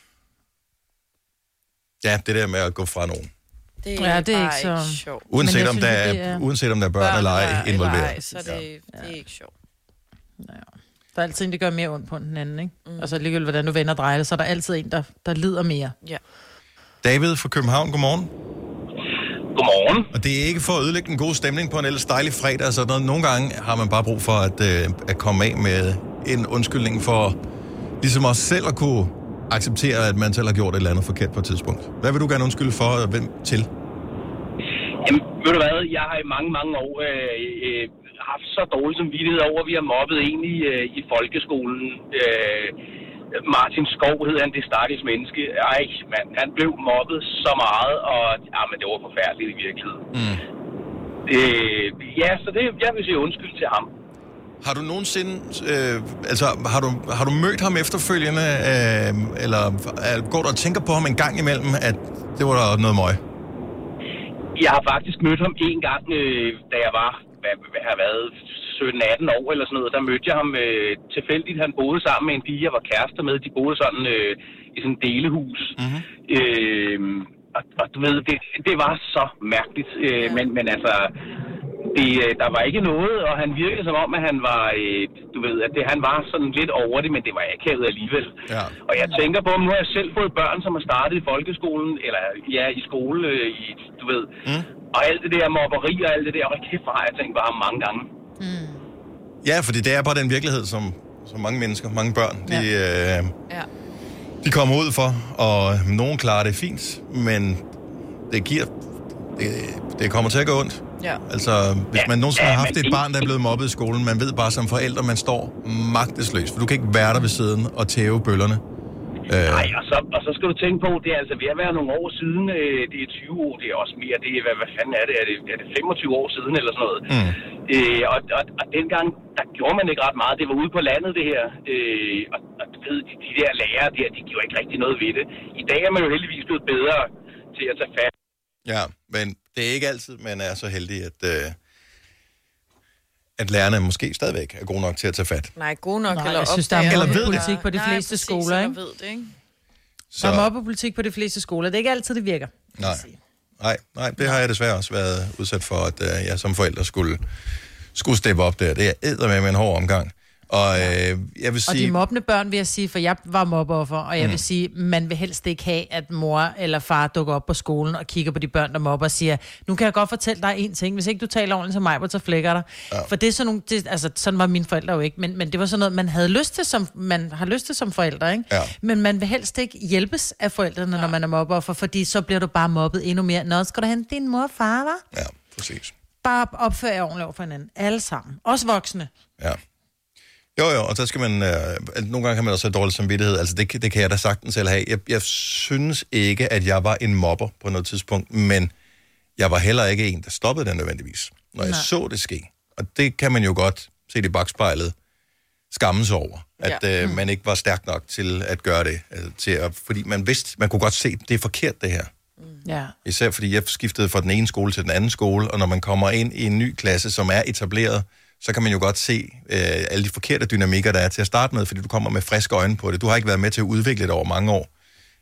Ja, det der med at gå fra nogen. Det er ikke så sjovt. Uanset om der er børn eller ej involveret. Nej, så det er ikke sjovt. Ja. Der er altid en, der gør mere ondt på den anden, ikke? Og så ligegyldigt, hvordan du vender og drejer det, så er der altid en, der lider mere. Ja. David fra København, godmorgen. Godmorgen. Og det er ikke for at ødelægge den gode stemning på en ellers dejlig fredag og sådan noget. Nogle gange har man bare brug for at komme af med en undskyldning for ligesom også selv at kunne acceptere, at man selv har gjort et eller andet forkert på et tidspunkt. Hvad vil du gerne undskylde for, og hvem til? Jamen, ved du hvad? Jeg har i mange år haft så dårlig samvittighed over, at vi har mobbet en i folkeskolen. Martin Skov hed han, det stakkels menneske. Ej, mand, han blev mobbet så meget, og men det var forfærdeligt i virkeligheden. Så det, jeg vil sige undskyld til ham. Har du nogensinde, har du mødt ham efterfølgende, eller går du og tænker på ham en gang imellem, at det var der noget møg? Jeg har faktisk mødt ham en gang, da jeg var, hvad har været 17-18 år eller sådan noget. Der mødte jeg ham tilfældigt. Han boede sammen med en pige, jeg var kærester med. De boede sådan i sådan et delehus. Og du ved, det var så mærkeligt. Men altså... der var ikke noget, og han virkede som om, at han var, han var sådan lidt over det, men det var akavet alligevel. Ja. Og jeg tænker på, nu har jeg selv fået børn, som har startet i folkeskolen, eller i skole, og alt det der mobberi og alt det der, og kæft, har jeg tænkt bare mange gange. Ja, fordi det er bare den virkelighed, som mange mennesker, mange børn, de kommer ud for, og nogen klarer det fint, men det kommer til at gå ondt. Ja. Altså, hvis man nogensinde har haft et barn, der er blevet mobbet i skolen, man ved bare som forældre, man står magtesløs, for du kan ikke være der ved siden og tæve bøllerne. Nej, og så skal du tænke på, det er altså ved at være nogle år siden, det er 20 år, det er også mere, det er, hvad fanden er det, er det 25 år siden eller sådan noget. Og dengang, der gjorde man ikke ret meget, det var ude på landet det her, og du ved, de der lærere der, de gjorde ikke rigtig noget ved det. I dag er man jo heldigvis blevet bedre til at tage fat. Ja, men det er ikke altid, man er så heldig, at lærerne måske stadigvæk er gode nok til at tage fat. Nej, gode nok, eller jeg synes, der er mobbepolitik på de fleste skoler, ikke? Ved det, ikke? Der er mobbepolitik på de fleste skoler. Det er ikke altid, det virker. Nej, det har jeg desværre også været udsat for, at jeg som forælder skulle steppe op der. Det er eddermame med en hård omgang. Og jeg vil sige... Og de mobbende børn vil jeg sige, for jeg var mobbeoffer, og jeg vil sige, man vil helst ikke have, at mor eller far dukker op på skolen og kigger på de børn, der mobber og siger, nu kan jeg godt fortælle dig en ting, hvis ikke du taler ordentligt som mig, så flækker dig. Ja. For det er sådan nogle, sådan var mine forældre jo ikke, men det var sådan noget, man havde lyst til, man har lyst til som forældre, ikke? Ja. Men man vil helst ikke hjælpes af forældrene, når man er mobbeoffer, fordi så bliver du bare mobbet endnu mere. Nå, skal du hente din mor og far, hva'? Ja, præcis. Bare opfør jer ordentligt over for hinanden. Alle sammen. Også voksne. Ja. Jo, og så skal man... nogle gange kan man også have dårlig samvittighed. Altså, det kan jeg da sagtens selv have. Jeg synes ikke, at jeg var en mobber på noget tidspunkt, men jeg var heller ikke en, der stoppede den nødvendigvis, når jeg så det ske. Og det kan man jo godt se i bagspejlet skammes over, at man ikke var stærk nok til at gøre det. Altså, fordi man kunne godt se, at det er forkert, det her. Ja. Især fordi jeg skiftede fra den ene skole til den anden skole, og når man kommer ind i en ny klasse, som er etableret, så kan man jo godt se alle de forkerte dynamikker, der er til at starte med, fordi du kommer med friske øjne på det. Du har ikke været med til at udvikle det over mange år.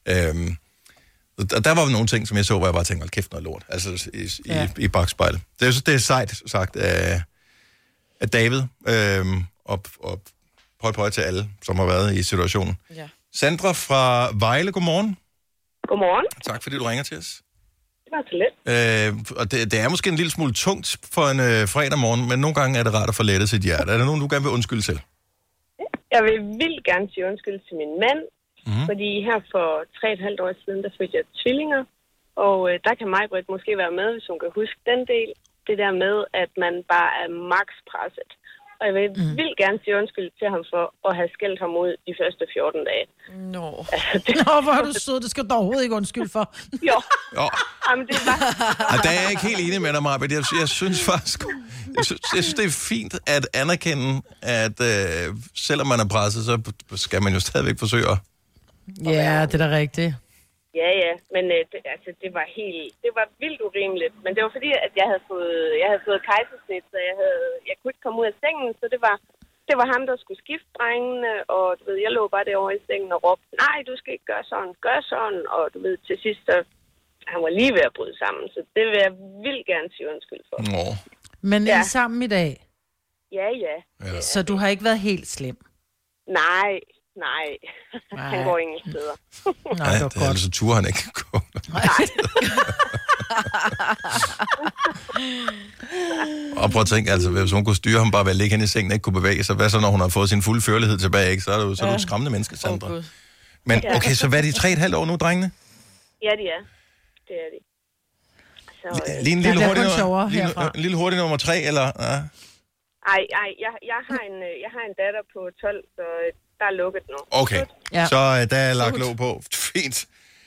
Og der var nogle ting, som jeg så, hvor jeg bare tænkte, kæft noget lort, altså i bagspejlet. Det er sejt sagt af David, og pøj til alle, som har været i situationen. Ja. Sandra fra Vejle, godmorgen. Godmorgen. Tak fordi du ringer til os. Det var så let. Og det er måske en lille smule tungt for en fredag morgen, men nogle gange er det rart at få lettet sit hjerte. Er der nogen, du gerne vil undskylde til? Jeg vil vildt gerne sige undskyld til min mand, fordi her for 3,5 år siden, der fødte jeg tvillinger, og der kan Maj-Britt måske være med, hvis hun kan huske den del. Det der med, at man bare er max presset. Og jeg vil vildt gerne sige undskyld til ham for at have skældt ham ud de første 14 dage. Nå, hvor er du sød. Det skal du overhovedet ikke undskylde for. Jo. Jamen, det var... der er jeg ikke helt enig med dig, Marbet. Jeg synes faktisk... Jeg synes, det er fint at anerkende, at selvom man er presset, så skal man jo stadigvæk forsøge at... Ja, det er da rigtigt. Ja, men det var vildt urimeligt. Men det var fordi, at jeg havde fået kejsersnit, så jeg kunne ikke komme ud af sengen, så det var ham, der skulle skifte drengene, og du ved, jeg lå bare derovre i sengen og råbte, nej, du skal ikke gøre sådan, og du ved, til sidst, så han var lige ved at bryde sammen, så det vil jeg vildt gerne sige undskyld for. Nå. Men er I sammen i dag? Ja. Så du har ikke været helt slem? Nej. Han går ingen steder. Nej, det er altså tur, han ikke kan gå. Og prøv at tænke, altså, hvis hun kunne styre ham bare ved at ligge hen i sengen og ikke kunne bevæge sig, hvad så, når hun har fået sin fulde førlighed tilbage, ikke? Så er du et skræmmende menneske, Sandra. Men okay, så hvad er de 3,5 år nu, drengene? Ja, de er. Det er de. Så, lige en lille hurtig nummer 3, eller? Ej, jeg har en datter på 12, så der er lukket nu. Okay, så der er lagt låg på. Fint.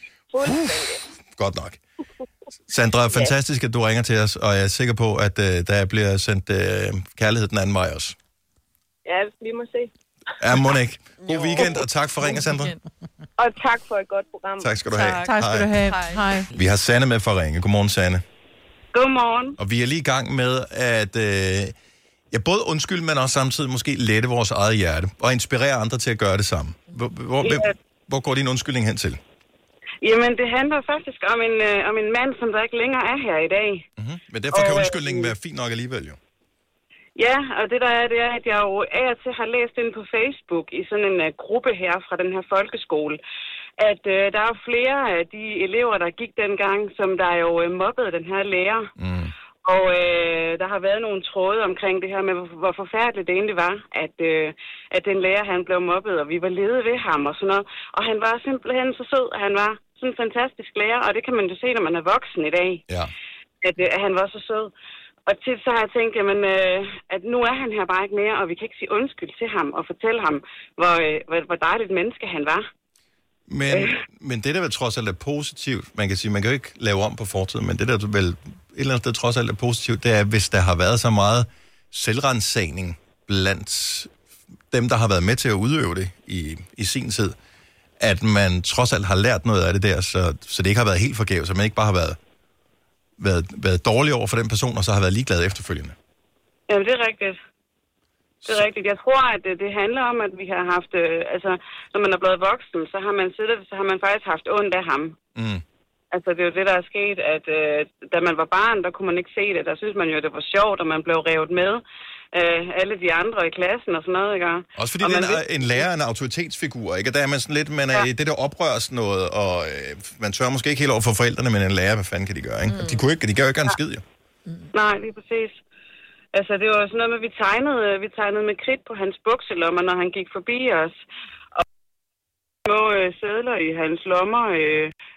Godt nok. Sandra, fantastisk, at du ringer til os, og jeg er sikker på, at der bliver sendt kærlighed den anden vej også. Ja, vi må se. Ja, må ikke. God weekend, og tak for ringen, Sandra. Og tak for et godt program. Tak skal du have. Tak skal du have. Hej. Vi har Sanne med for ringe. Godmorgen, Sanne. Godmorgen. Og vi er lige i gang med at... både undskylde, men også samtidig måske lette vores eget hjerte, og inspirere andre til at gøre det samme. Hvor går din undskyldning hen til? Jamen, det handler faktisk om en mand, som der ikke længere er her i dag. Mm-hmm. Men derfor kan undskyldningen være fint nok alligevel, jo. Ja, og det er, at jeg jo af og til har læst ind på Facebook i sådan en gruppe her fra den her folkeskole, at der er flere af de elever, der gik dengang, som der jo mobbede den her lærer. Mm. Og der har været nogle tråde omkring det her med, hvor forfærdeligt det egentlig var, at den lærer, han blev mobbet, og vi var lede ved ham og sådan noget. Og han var simpelthen så sød, og han var sådan en fantastisk lærer, og det kan man jo se, når man er voksen i dag, at han var så sød. Og tit så har jeg tænkt, at nu er han her bare ikke mere, og vi kan ikke sige undskyld til ham og fortælle ham, hvor dejligt menneske han var. Men det der vel trods alt er positivt, man kan sige, man kan jo ikke lave om på fortiden, men det der vel et eller andet sted trods alt er positivt, det er, hvis der har været så meget selvrensagning blandt dem, der har været med til at udøve det i sin tid, at man trods alt har lært noget af det der, så det ikke har været helt forgæves, så man ikke bare har været dårlig over for den person, og så har været ligeglad efterfølgende. Jamen, det er rigtigt. Det er rigtigt. Jeg tror, at det handler om, at vi har haft... når man er blevet voksen, så har man faktisk haft ondt af ham. Mm. Altså, det er jo det, der er sket, at da man var barn, der kunne man ikke se det. Der synes man jo, at det var sjovt, og man blev revet med alle de andre i klassen og sådan noget, ikke? Også fordi en lærer er en autoritetsfigur, ikke? Og der er man sådan lidt, man er det der oprørs noget, og man tør måske ikke helt over for forældrene, men en lærer, hvad fanden kan de gøre, ikke? Mm. De gør jo ikke en skid, jo. Nej, lige præcis. Altså, det var sådan noget med, vi tegnede med kridt på hans bukselommer, når han gik forbi os. Og små sædler i hans lommer,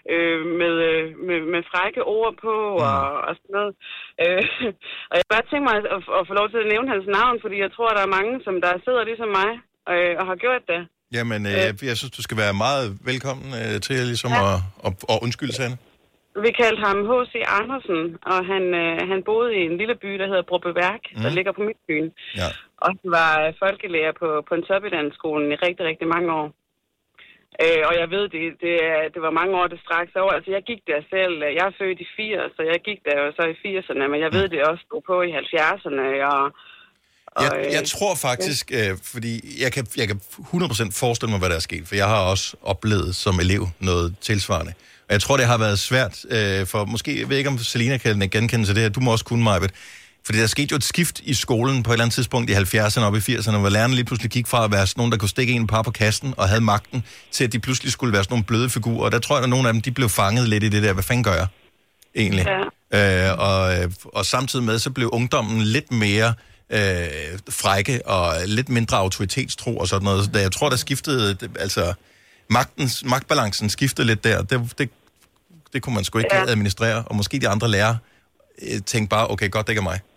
med frække ord på og sådan noget. Og jeg bare tænker mig at få lov til at nævne hans navn, fordi jeg tror, der er mange, som der sidder ligesom mig og har gjort det. Jamen, jeg synes, du skal være meget velkommen til ligesom at undskylde sig. Vi kaldte ham H.C. Andersen, og han boede i en lille by, der hedder Brobyværk, der ligger på Midtbyen. Ja. Og han var folkelærer på en topuddannelsesskolen i rigtig, rigtig mange år. Og jeg ved, det var mange år, det straks over. Altså, jeg gik der selv. Jeg er født i 80, så jeg gik der jo så i 80'erne, men jeg ved, det også stod på i 70'erne. Jeg tror faktisk, fordi jeg kan 100% forestille mig, hvad der er sket, for jeg har også oplevet som elev noget tilsvarende. Og jeg tror, det har været svært for, måske, jeg ved ikke, om Selina kan genkende til det her, du må også kunne, Majbet. Fordi der skete jo et skift i skolen på et eller andet tidspunkt i 70'erne og op i 80'erne, hvor lærerne lige pludselig gik fra at være sådan nogen, der kunne stikke en par på kassen og havde magten, til at de pludselig skulle være sådan nogle bløde figurer. Og der tror jeg, at nogle af dem, de blev fanget lidt i det der, hvad fanden gør jeg egentlig? Ja. Og samtidig med, så blev ungdommen lidt mere frække og lidt mindre autoritetstro og sådan noget. Så jeg tror, der skiftede, altså magtbalancen skiftede lidt der. Det kunne man sgu ikke administrere, og måske de andre lærere tænkte bare, okay, godt, det ikke er mig.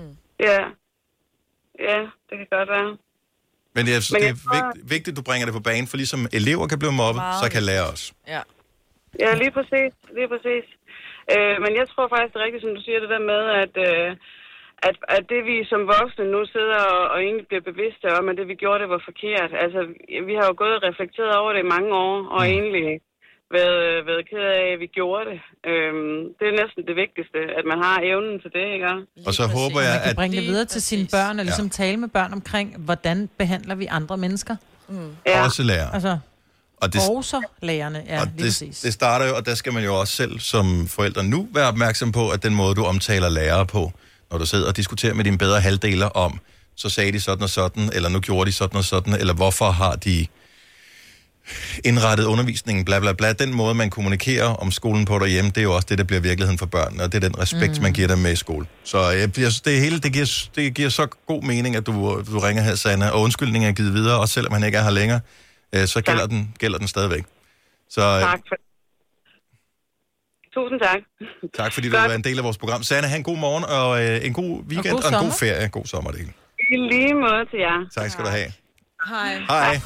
Ja, det kan godt være. Men jeg synes, det er vigtigt, at du bringer det på banen, for ligesom elever kan blive mobbet, så kan lære også. Ja, lige præcis. Men jeg tror faktisk, det er rigtigt, som du siger, det der med, at det vi som voksne nu sidder og egentlig bliver bevidste om, at det vi gjorde, det var forkert. Altså, vi har jo gået og reflekteret over det i mange år, og egentlig været ked af, at vi gjorde det. Det er næsten det vigtigste, at man har evnen til det, ikke? Og så håber jeg, at man kan bringe det videre til sine børn, og ligesom tale med børn omkring, hvordan behandler vi andre mennesker. Også lærer. Altså, og det, også lærerne, og det starter jo, og der skal man jo også selv som forældre nu være opmærksom på, at den måde, du omtaler lærere på, når du sidder og diskuterer med dine bedre halvdeler om, så sagde de sådan og sådan, eller nu gjorde de sådan og sådan, eller hvorfor har de indrettet undervisningen, bla bla bla. Den måde, man kommunikerer om skolen på derhjemme, det er jo også det, der bliver virkeligheden for børnene, og det er den respekt, man giver dem med i skole. Så jeg synes, det giver så god mening, at du ringer her, Sanna, og undskyldningen er givet videre, også selvom han ikke er her længere, så gælder den stadigvæk. Så, tak for Tusind tak. Tak fordi du var en del af vores program. Sanna, have en god morgen, og en god weekend, og en god ferie. God sommer, det hele. I lige måde til jer. Tak skal du have. Hej. Hej.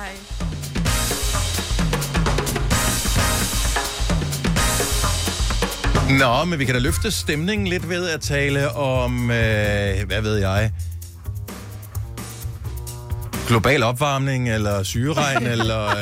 Nå, men vi kan da løfte stemningen lidt ved at tale om, hvad ved jeg, global opvarmning, eller syreregn, eller...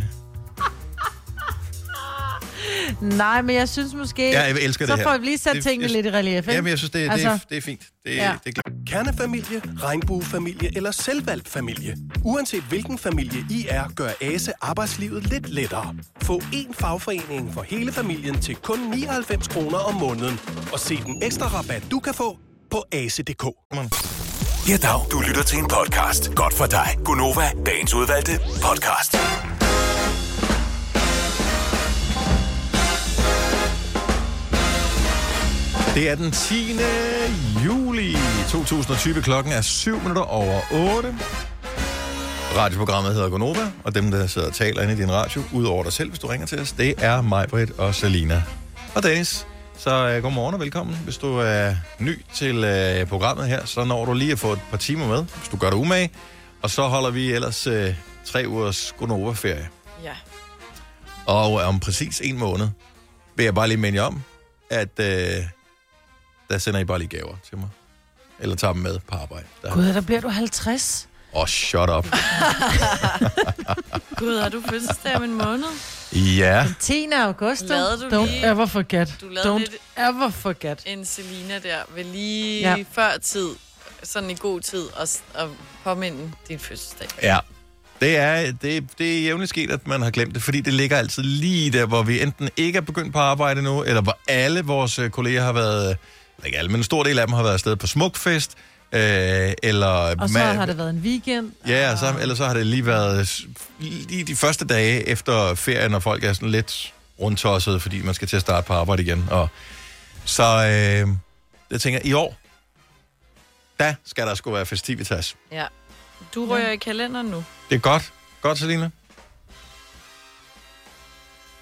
Nej, men jeg synes måske... Ja, jeg elsker det her. Så får vi lige sat tingene lidt i relief, ikke? Jamen, jeg synes, det er fint. Det er Kernefamilie, regnbuefamilie eller selvvalgt familie. Uanset hvilken familie I er, gør ASE arbejdslivet lidt lettere. Få én fagforening for hele familien til kun 99 kroner om måneden. Og se den ekstra rabat, du kan få på ase.dk. Ja, dag. Du lytter til en podcast. Godt for dig. Gunova, dagens udvalgte podcast. Det er den 10. juli 2020. Klokken er 7:07. Radioprogrammet hedder Gonova, og dem, der sidder og taler inde i din radio, udover dig selv, hvis du ringer til os, det er Majbrit og Selina. Og Dennis, så godmorgen og velkommen. Hvis du er ny til programmet her, så når du lige at få et par timer med, hvis du gør det umage. Og så holder vi ellers 3 ugers Gonova-ferie. Ja. Og om præcis 1 måned vil jeg bare lige minde jer om, at... der sender I bare lige gaver til mig. Eller tager dem med på arbejde. Gud, der bliver du 50. Shut up. Gud, har du fødselsdag om en måned? Ja. Den 10. august. Lavede du Don't lige... ever forget. Du lavede Don't ever forget. En Selina der ved lige før tid, sådan i god tid, og påminde din fødselsdag. Ja. Det er jævnligt sket, at man har glemt det, fordi det ligger altid lige der, hvor vi enten ikke er begyndt på arbejde nu, eller hvor alle vores kolleger har været, ikke alle, men en stor del af dem har været afsted på Smukfest, eller... Og så har det været en weekend. Ja, eller så har det lige været lige de første dage efter ferien, når folk er sådan lidt rundtosset, fordi man skal til at starte på arbejde igen. Og så jeg tænker, i år, der skal der sgu være festivitas. Ja. Du rører i kalenderen nu. Det er godt. Godt, Selina.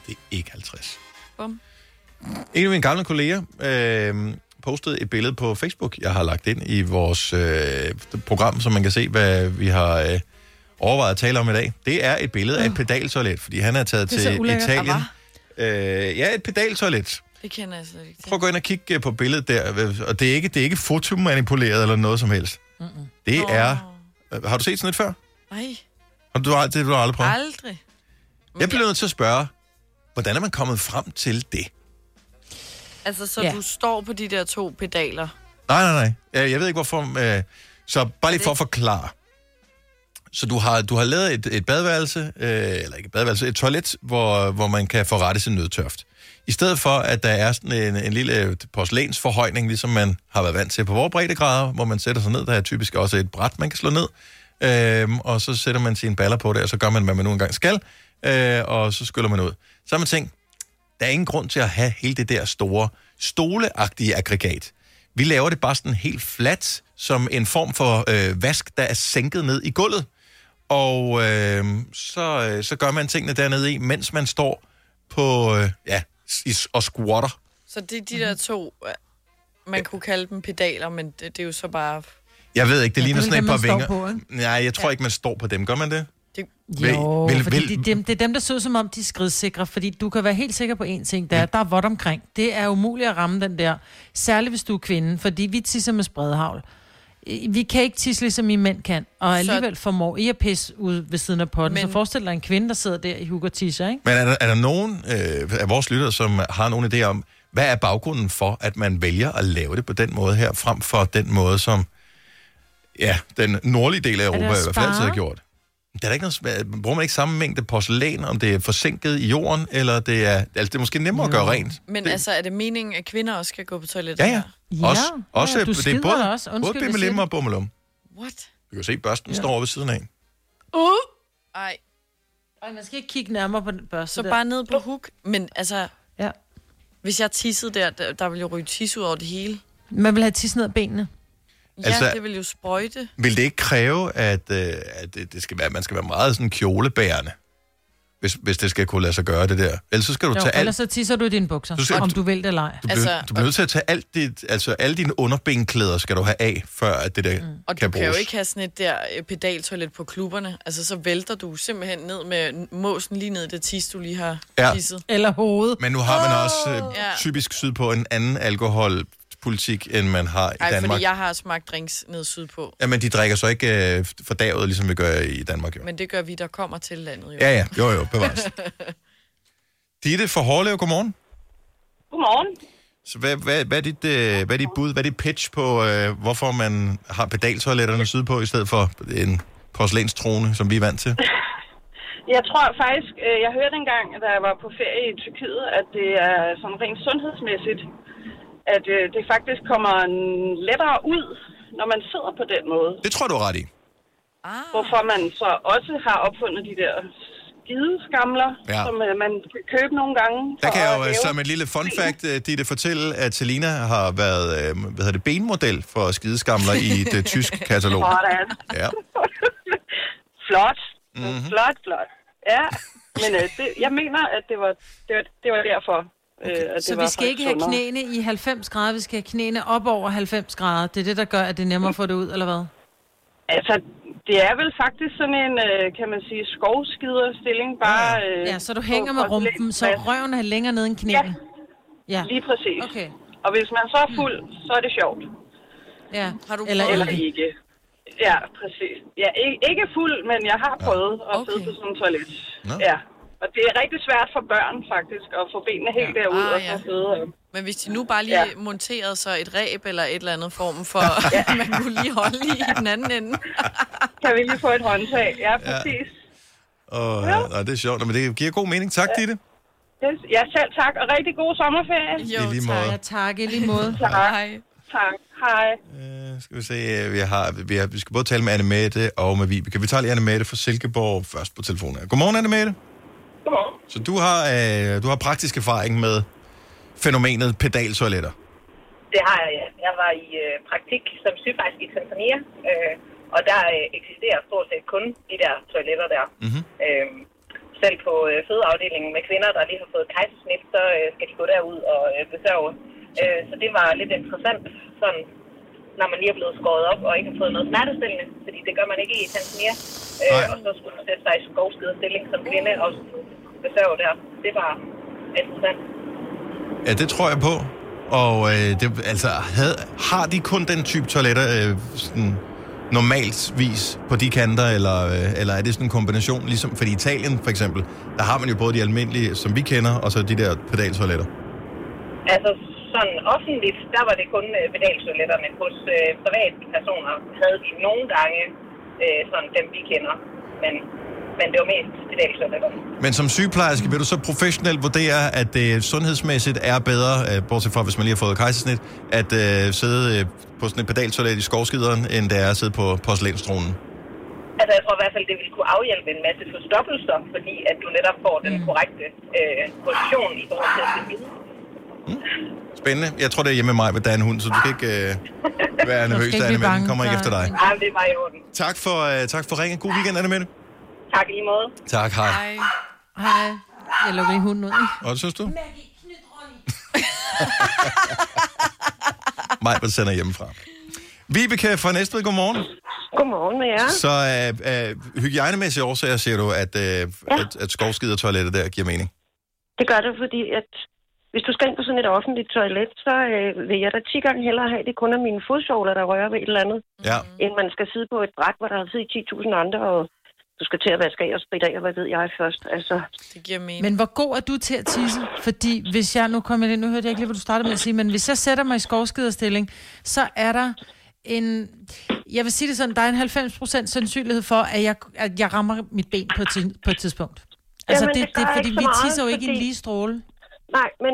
Det er ikke 50. Bum. En af mine gamle kolleger postede et billede på Facebook, jeg har lagt ind i vores program, så man kan se, hvad vi har overvejet at tale om i dag. Det er et billede af et pedaltoilet, fordi han er taget til Italien. Ja, et pedaltoilet. Det kender jeg slet ikke til. Prøv at gå ind og kigge på billedet der, og det er ikke fotomanipuleret eller noget som helst. Det er... Har du set sådan et før? Nej. Det har du aldrig prøvet? Aldrig. Jeg bliver nødt til at spørge, hvordan er man kommet frem til det? Altså, så du står på de der 2 pedaler? Nej. Jeg ved ikke, hvorfor... Så bare lige for at forklare. Så du har lavet et badeværelse, eller ikke et badeværelse, et toilet, hvor man kan forrette sin nødtørft. I stedet for, at der er sådan en lille porcelænsforhøjning, ligesom man har været vant til på vores breddegrader, hvor man sætter sig ned. Der er typisk også et bræt, man kan slå ned. Og så sætter man sine baller på det, og så gør man, hvad man nu engang skal. Og så skyller man ud. Så har man tænkt, der er ingen grund til at have hele det der store, stoleagtige aggregat. Vi laver det bare sådan helt fladt, som en form for vask, der er sænket ned i gulvet. Og så gør man tingene dernede i, mens man står på, og squatter. Så det er de der 2, man kunne kalde dem pedaler, men det er jo så bare... Jeg ved ikke, det ligner det sådan et par vinger. På, nej, jeg tror ikke, man står på dem. Gør man det? Fordi det er dem, der ser ud som om, de er skridsikre, fordi du kan være helt sikker på en ting, der er vådt omkring. Det er umuligt at ramme den der, særligt hvis du er kvinde, fordi vi tisser med spredhavl. Vi kan ikke tisse, ligesom I mænd kan, og alligevel formår I at pisse ud ved siden af potten. Så forestil dig en kvinde, der sidder der i hug og tisser, ikke? Men er der nogen af vores lyttere, som har nogen idé om, hvad er baggrunden for, at man vælger at lave det på den måde her, frem for den måde, som den nordlige del af Europa i hvert fald altid har gjort? Der er ikke noget, bruger man ikke samme mængde porcelæn, om det er forsinket i jorden, eller det er måske nemmere at gøre rent? Men altså, er det meningen, at kvinder også skal gå på toilettet? Ja. Også, du det er både bimmelim og bummelum. What? Du kan se, børsten står over ved siden af. Ej. Man skal ikke kigge nærmere på den børste. Så bare ned på hook. Men altså, hvis jeg tissede der ville jo ryge tisse ud over det hele. Man vil have tisse ned af benene. Ja, det vil jo sprøjte. Vil det ikke kræve, at det skal være, man skal være meget sådan kjolebærende, hvis det skal kunne lade sig gøre det der? Ellers så skal du tage alt... Ellers så tisser du i dine bukser, om du vil det eller ej. Du bliver nødt til at tage alt dit, altså alle dine underbenklæder skal du have af, før at det der kan bruges. Og du kan jo ikke have sådan et der pedaltoilet på klubberne. Altså så vælter du simpelthen ned med måsen lige ned i det tis, du lige har tisset. Eller hovedet. Men nu har man også typisk sydpå en anden alkoholpolitik, end man har i Danmark. Fordi jeg har smagt drinks ned sydpå. Ja, men de drikker så ikke fordavet, ligesom vi gør i Danmark, jo. Men det gør vi, der kommer til landet, jo. Ja, jo, bevares. Ditte fra Hårlev, godmorgen. Godmorgen. Så hvad er dit bud, hvad er dit pitch på, hvorfor man har pedaltoiletterne sydpå, i stedet for en porcelænstrone, som vi er vant til? Jeg tror faktisk, jeg hørte engang, da jeg var på ferie i Tyrkiet, at det er sådan rent sundhedsmæssigt, at det faktisk kommer lettere ud, når man sidder på den måde. Det tror du er ret i. Hvorfor man så også har opfundet de der skideskamler, som man kan købe nogle gange. Der kan jeg jo som et lille fun fact, Ditte, fortælle, at Selina har været benmodel for skideskamler i det tyske katalog. Ja. Flot. Flot. Ja, men jeg mener, at det var derfor. Så vi skal ikke have knæene i 90 grader, vi skal have knæene op over 90 grader. Det er det, der gør, at det er nemmere at få det ud, eller hvad? Altså, det er vel faktisk sådan en, kan man sige, skovskiderstilling, bare... så du hænger med rumpen, så røven er længere nede end knæene? Ja, lige præcis. Okay. Og hvis man så er fuld, så er det sjovt. Ja, har du eller ikke. Ja, præcis. Ja, ikke fuld, men jeg har prøvet at sidde på sådan en toilet. Ja. Og det er rigtig svært for børn, faktisk, at få benene helt derud og så sidde. Men hvis de nu bare lige monterede så et ræb eller et eller andet form for, at man kunne lige holde i den anden ende. Kan vi lige få et håndtag? Ja, præcis. Det er sjovt, men det giver god mening. Tak, Ditte. Ja, selv tak, og rigtig god sommerferie. Jo, i lige måde. Ja, tak, i lige måde. Hej. Tak, hej. Skal vi se, vi skal både tale med Anne-Mette og med Vibeke. Vi tager lige Anne-Mette fra Silkeborg først på telefonen. Godmorgen, Anne-Mette. Godmorgen. Så du har praktisk erfaring med fænomenet pedaltoiletter? Det har jeg, ja. Jeg var i praktik som sygeplejerske i Tanzania, og der eksisterer stort set kun de der toiletter der. Mm-hmm. selv på fødeafdelingen med kvinder, der lige har fået kejsersnit, så skal de gå derud og besørge. Så det var lidt interessant, sådan, når man lige er blevet skåret op og ikke har fået noget smertestillende, fordi det gør man ikke i Tanzania. Og så skulle man sætte sig i skovskiderstilling som kvinde og besørge der. Det var interessant. Ja, det tror jeg på. Og har de kun den type toiletter sådan normaltvis på de kanter, eller er det sådan en kombination, ligesom for i Italien for eksempel, der har man jo både de almindelige, som vi kender, og så de der pedaltoiletter? Altså sådan offentligt, der var det kun pedaltoiletterne. Hos private personer havde de nogle gange sådan dem, vi kender, men det var mest pedaltoiletter. Men som sygeplejerske vil du så professionelt vurdere, at det sundhedsmæssigt er bedre, bortset fra hvis man lige har fået kejsersnit, at sidde på sådan et pedaltoilet i skovskideren, end det er at sidde på porcelænstronen? Altså jeg tror i hvert fald, det vil kunne afhjælpe en masse forstoppelser, fordi at du netop får den korrekte position i forhold til at se videre. Spændende. Jeg tror, det er hjemme med mig, men der er en hund, så du skal ikke være nervøs, der Anne Mette. Kommer ikke efter dig. Ja, det var i orden. Tak for ringen. God weekend, Anne Mette. Tak i lige måde. Tak, hej. Hej. Jeg lukker i hunden ud, ikke? Og det synes du? Mig sender hjemmefra. Vibeke fra Næstved, godmorgen. Godmorgen med jer. Så hygiejnemæssige årsager siger du, at skovskidertoilettet der giver mening? Det gør det, fordi at hvis du skal ind på sådan et offentligt toilet, så vil jeg da 10 gange hellere have, det kun er mine fodsåler, der rører ved et eller andet, end man skal sidde på et bræt, hvor der har siddet 10.000 andre, og du skal til at vaske af og spritte af, og hvad ved jeg først. Altså. Det giver mening. Men hvor god er du til at tisse? Fordi hvis jeg nu kommer ind, nu hørte jeg ikke lige, hvad du startede med at sige, men hvis jeg sætter mig i skovskiderstilling, så er der jeg vil sige det sådan, der er en 90% sandsynlighed for, at jeg rammer mit ben på et tidspunkt. Altså jamen, det er fordi vi tisser jo ikke fordi... i en lige stråle. Nej, men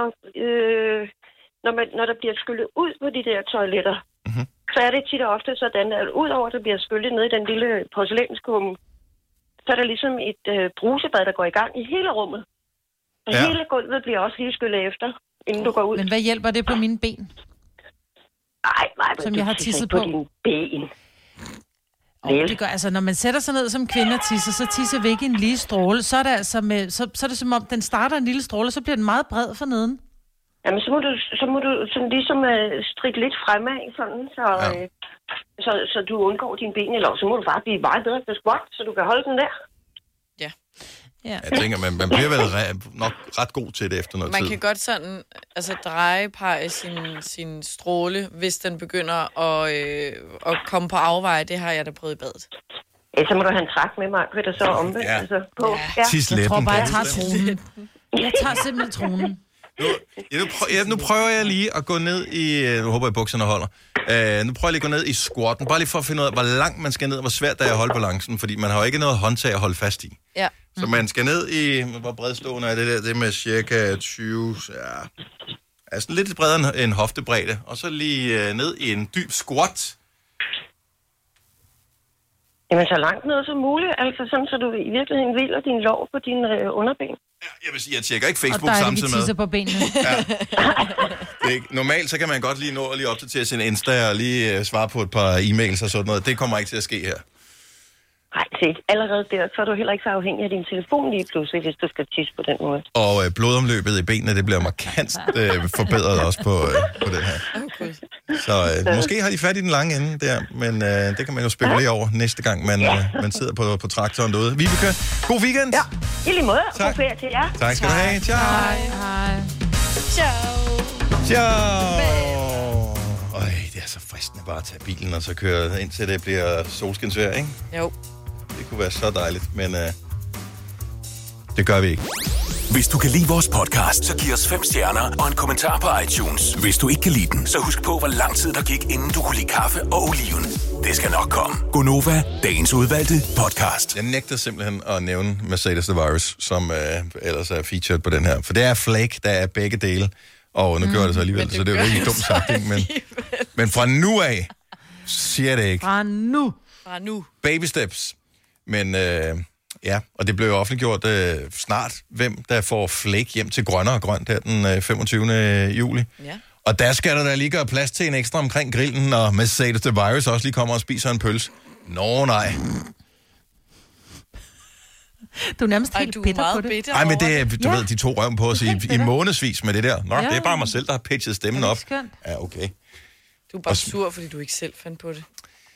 når der bliver skyllet ud på de der toiletter, så er det tit og ofte sådan, at udover at der bliver skyllet ned i den lille porcelænskumme, så er der ligesom et brusebad, der går i gang i hele rummet. Og hele gulvet bliver også lige skyllet efter, inden du går ud. Men hvad hjælper det på mine ben? Nej, som jeg har tisset på dine ben. Det gør, altså, når man sætter sig ned som kvinde og tisser, så tisser vi ikke en lige stråle. Så er det altså så er det som om, den starter en lille stråle, så bliver den meget bred for neden. Jamen, så må du sådan ligesom strikke lidt fremad, sådan, så du undgår dine ben, eller så må du bare blive meget bedre til squat, så du kan holde den der. Ja. Jeg tænker, man bliver vel nok ret god til det efter noget tid. Man kan godt sådan, drejepege sin stråle, hvis den begynder at komme på afveje. Det har jeg da prøvet i badet. Ja, så må du have en trakt med mig, vil der så omvendt altså, på. Ja. Jeg tror bare, jeg tager tronen. Jeg tager simpelthen tronen. Nu prøver jeg lige at gå ned i... Nu håber jeg, bukserne holder. Nu prøver jeg lige at gå ned i squatten, bare lige for at finde ud af, hvor langt man skal ned, og hvor svært det er at holde balancen, fordi man har jo ikke noget håndtag at holde fast i. Ja. Så man skal ned i... Hvor bredstående er det der? Det er med cirka 20... Ja, altså lidt bredere end hoftebredde. Og så lige ned i en dyb squat. Jamen, så langt ned som muligt, altså sådan, så du i virkeligheden hviler din lår på dine underben. Ja, jeg vil sige, jeg tjekker ikke Facebook samtidig med. Og der er det, vi tisser på benene. Ja. Normalt, så kan man godt lige nå at lige opdatere sin Insta og lige svare på et par e-mails og sådan noget. Det kommer ikke til at ske her. Nej, se, allerede der, så er du heller ikke så afhængig af din telefon lige pludselig, hvis du skal tisse på den måde. Og blodomløbet i benene, det bliver markant forbedret også på den her. Okay. Så måske har de fat i den lange ende der, men det kan man jo spekulere over næste gang, man sidder på traktoren derude. Vibeke, god weekend! Ja, i lige måde. Tak. God ferie til jer. Tak skal du have. Ciao! Hej. Ciao! Øj, det er så fristende bare at tage bilen og så køre indtil det bliver solskinsvejr, ikke? Jo. Det kunne være så dejligt, men det gør vi ikke. Hvis du kan lide vores podcast, så giv os 5 stjerner og en kommentar på iTunes. Hvis du ikke kan lide den, så husk på, hvor lang tid der gik, inden du kunne lide kaffe og oliven. Det skal nok komme. Gonova, dagens udvalgte podcast. Jeg nægter simpelthen at nævne Mercedes The Virus, som ellers er featured på den her. For det er Flake, der er begge dele. Og nu gør det så alligevel, så det er jo ikke dumt sagt, ikke? Men fra nu af, siger det ikke. Fra nu. Baby steps. Men ja, og det blev jo offentliggjort snart, hvem der får Flake hjem til grønnere og grønt her den 25. juli. Ja. Og der skal der da lige gøre plads til en ekstra omkring grillen, når Mercedes The Virus også lige kommer og spiser en pølse. Nå nej. Du er nærmest helt bitter på det. Nej, men det er, du ved, de tog røven på os i månedsvis med det der. Nå, det er bare mig selv, der har pitchet stemmen op. Ja, okay. Du er bare sur, fordi du ikke selv fandt på det.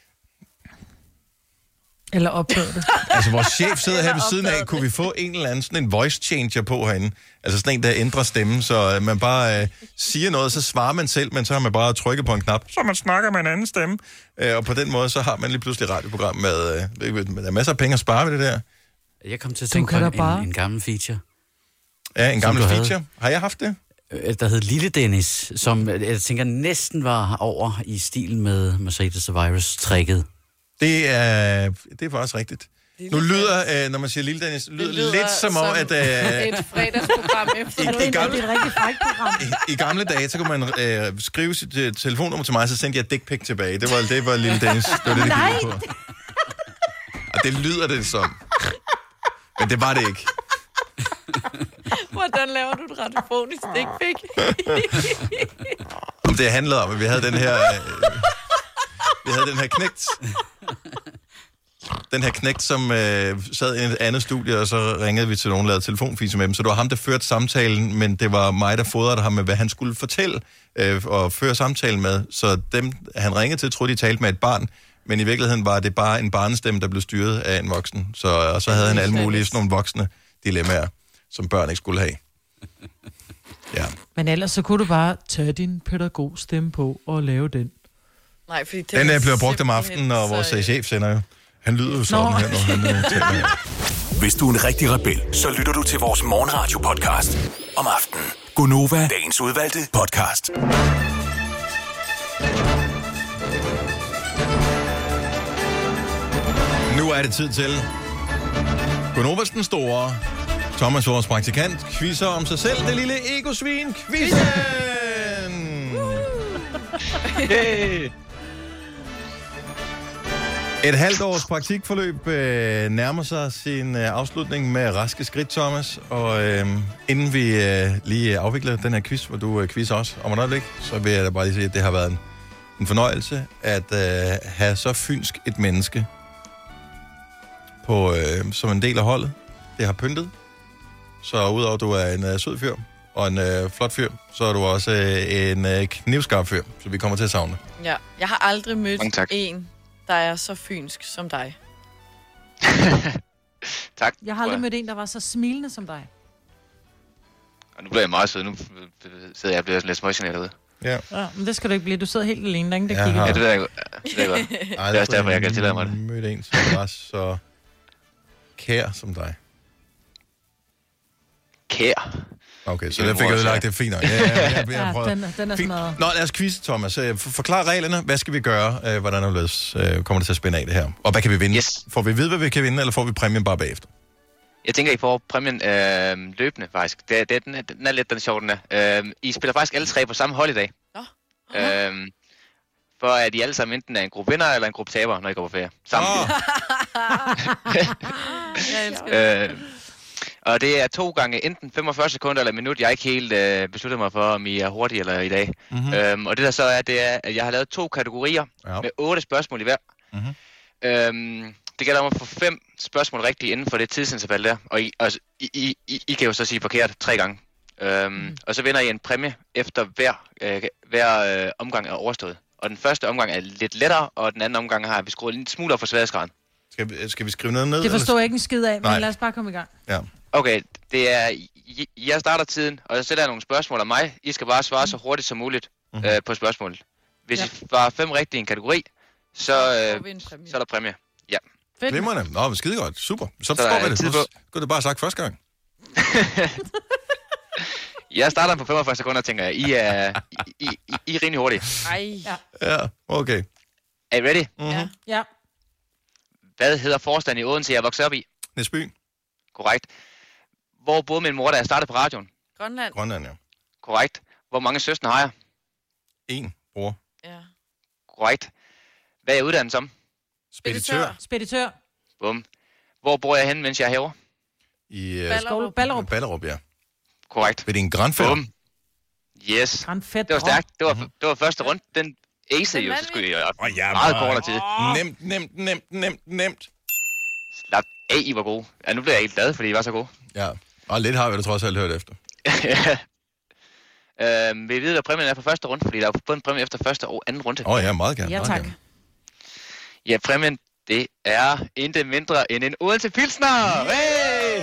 Eller opdagede det. Altså, vores chef sidder her ved siden af. Kunne vi få en eller anden sådan en voice changer på herinde? Altså sådan en, der ændrer stemmen, så man bare siger noget, så svarer man selv, men så har man bare trykket på en knap, så man snakker med en anden stemme. Og på den måde, så har man lige pludselig et radioprogram med der er masser af penge at spare ved det der. Jeg kom til at tænke på en gammel feature. Ja, en gammel feature. Havde. Har jeg haft det? Der hed Lille Dennis, som jeg tænker næsten var over i stil med Mercedes Virus-tricket. Det er faktisk rigtigt. Nu lyder, når man siger Lille Dennis, lyder lidt som om, at... et fredagsprogram efter. Det er et rigtig frækt program. I gamle dage, så kunne man skrive sit telefonnummer til mig, så sendte jeg dick pic tilbage. Det var Lille Dennis. Det var det, Nej! På. Og det lyder det som. Men det var det ikke. Hvordan laver du et radiofonisk dick pic? Om det handlede om, at vi havde den her... Vi havde den her knægt. Den her knægt, som sad i et andet studie, og så ringede vi til nogen, lavede telefonfise med dem. Så det var ham, der førte samtalen, men det var mig, der fodrede ham med, hvad han skulle fortælle og føre samtalen med. Så dem, han ringede til, troede, de talte med et barn, men i virkeligheden var det bare en barnestemme, der blev styret af en voksen. Og så havde han alle mulige sådan nogle voksne dilemmaer, som børn ikke skulle have. Ja. Men ellers så kunne du bare tage din pædagogstemme på og lave den. Nej, fordi den bliver brugt om aftenen, og vores chef sender jo. Han lyder jo sådan her, når han taler her. Hvis du er en rigtig rebel, så lytter du til vores morgenradio-podcast om aftenen. Gonova, dagens udvalgte podcast. Nu er det tid til Gonovas den store, Thomas, vores praktikant, quizzer om sig selv, det lille egosvin, quizzen! Hey. Et halvt års praktikforløb nærmer sig sin afslutning med raske skridt, Thomas. Og inden vi lige afvikler den her quiz, hvor du quizzer os om et øjeblik, så vil jeg da bare lige sige, at det har været en fornøjelse at have så fynsk et menneske på, som en del af holdet. Det har pyntet. Så udover at du er en sød fyr og en flot fyr, så er du også en knivskarp fyr, så vi kommer til at savne. Ja, jeg har aldrig mødt en, der er så fynsk som dig. Tak. Jeg har aldrig mødt en, der var så smilende som dig. Og nu bliver jeg meget sød. Nu sidder jeg og bliver lidt smågeneret derude. Ja. Ja, men det skal du ikke blive. Du sidder helt alene, der ingen, der kigger. Ja, det ved jeg godt. Det er også derfor, jeg kan tillade mig det. Jeg mødte en, som var så kær som dig. Kær? Okay, så det fik jeg udlagt, det er fint nok. Ja, den er smadret. Nå, lad os quizze, Thomas. Forklar reglerne. Hvad skal vi gøre? Hvordan kommer det til at spænde af det her? Og hvad kan vi vinde? Yes. Får vi vide, hvad vi kan vinde, eller får vi præmien bare bagefter? Jeg tænker, I får præmien løbende, faktisk. Den er lidt den sjov, den er. I spiller faktisk alle tre på samme hold i dag. For at I alle sammen enten er en gruppe vinder eller en gruppe taber, når I går på ferie. Sammen. Jeg elsker det. Og det er 2 gange enten 45 sekunder eller en minut. Jeg er ikke helt besluttet mig for, om I er hurtige eller i dag. Mm-hmm. Og det der så er, det er, at jeg har lavet 2 kategorier med 8 spørgsmål i hver. Mm-hmm. Det gælder om at få 5 spørgsmål rigtige inden for det tidsinterval der. Og I kan jo så sige forkert 3 gange. Og så vinder I en præmie efter hver omgang er overstået. Og den første omgang er lidt lettere, og den anden omgang har vi skruet en smule op for sværhedsgraden. Skal vi skrive noget ned? Det forstår jeg ikke en skid af, men lad os bare komme i gang. Ja. Okay, det er... Jeg starter tiden, og så sætter jeg nogle spørgsmål af mig. I skal bare svare så hurtigt som muligt på spørgsmålet. Hvis I svarer 5 rigtige i en kategori, så er der præmie. Ja. Glimrende. Nå, men skide godt. Super. Så forstår vi det. Så kunne det bare sagt første gang. Jeg starter på 45 sekunder, tænker jeg. I er rimelig hurtige. Ja, okay. Er I ready? Mm-hmm. Ja. Hvad hedder forstanden i Odense, jeg voksede op i? Næsby. Korrekt. Hvor boede min mor, da jeg startede på radioen? Grønland, ja. Korrekt. Hvor mange søstre har jeg? 1 bror. Ja. Korrekt. Hvad er jeg uddannet som? Speditør. Bum. Hvor bor jeg henne, mens jeg er herovre? I Ballerup, ja. Korrekt. Ved din grandfætter? Bum. Yes. Det var stærkt. Det var første runde. Den ace jo, så skulle jeg meget kortere tid. Nemt. I var gode. Ja, nu bliver jeg helt glad, fordi I var så gode. Ja, og lidt har vi da trods alt hørt efter. Vil I vide, hvad præmien er for første runde? Fordi der er jo både en præmie efter første og anden runde. Ja, meget gerne. Ja, tak. Ja, præmien, det er intet mindre end en Odense Pilsner! Hey!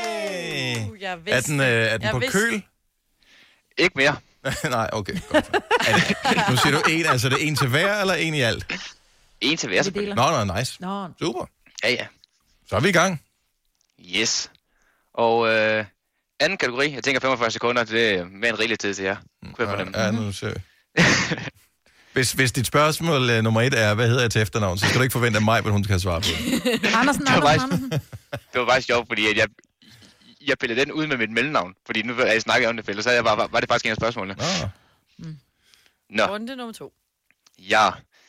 Er den på køl? Ikke mere. Nej, okay. Nu siger du en, altså det er en til hver, eller en i alt? En til hver, selvfølgelig. Nå, nice. Super. Ja. Så er vi i gang. Yes. Og anden kategori, jeg tænker 45 sekunder, det er mere end rigelig tid til jer. Ja, nu ser Hvis dit spørgsmål nummer 1 er, hvad hedder jeg til efternavn, så skal du ikke forvente af mig, at hun kan svare på det. Andersen. Det var faktisk sjovt, fordi at jeg pillede den ud med mit mellemnavn. Fordi nu er jeg snakket om det fælles, så var det faktisk en af spørgsmålene. Nå. Runde nummer 2. Ja.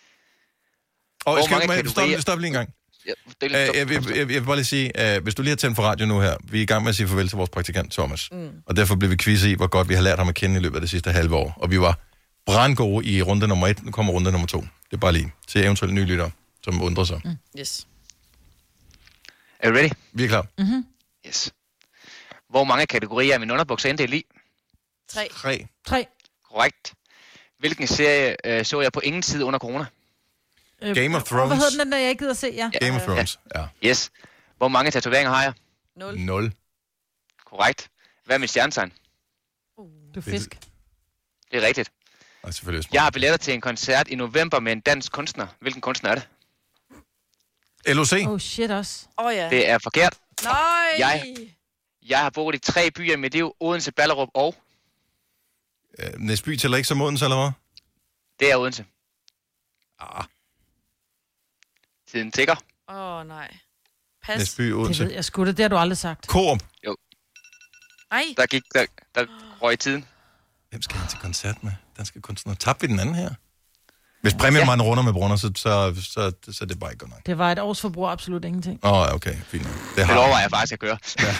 Stop lige en gang. Jeg vil bare lige sige, hvis du lige har tændt for radio nu her, vi er i gang med at sige farvel til vores praktikant Thomas. Og derfor bliver vi quiz i, hvor godt vi har lært ham at kende i løbet af det sidste halve år. Og vi var brandgode i runde nummer 1, nu kommer runde nummer 2. Det er bare lige til eventuelle nye lyttere, som undrer sig. Yes. Er du ready? Vi er klar. Yes. Hvor mange kategorier er min underbukser inddelt i? 3. Korrekt. Hvilken serie så jeg på ingen tid under corona? Game of Thrones. Hvad hedder den, der jeg ikke gider at se? Ja. Game of Thrones, ja. Yes. Hvor mange tatoveringer har jeg? 0. Korrekt. Hvad er mit stjernetegn? Du er fisk. Det er rigtigt. Og selvfølgelig. Jeg har billetter til en koncert i november med en dansk kunstner. Hvilken kunstner er det? LOC. Shit også. Ja. Det er forkert. Nej! Jeg har boet i 3 byer i mit liv. Odense, Ballerup og... Næsby tæller ikke som Odense, eller hvad? Det er Odense. Tiden tikker. Nej. Pas. Næsby, Odense. Det ved jeg sgu det har du aldrig sagt. Coop. Jo. Nej. Der røg tiden. Hvem skal han til koncert med? Danske kunstner. Tabte vi den anden her? Hvis præmien var en runder med brunner, så er det bare ikke godt nok. Det var et års forbrug, absolut ingenting. Okay, fint. Det overvejer jeg faktisk at gøre.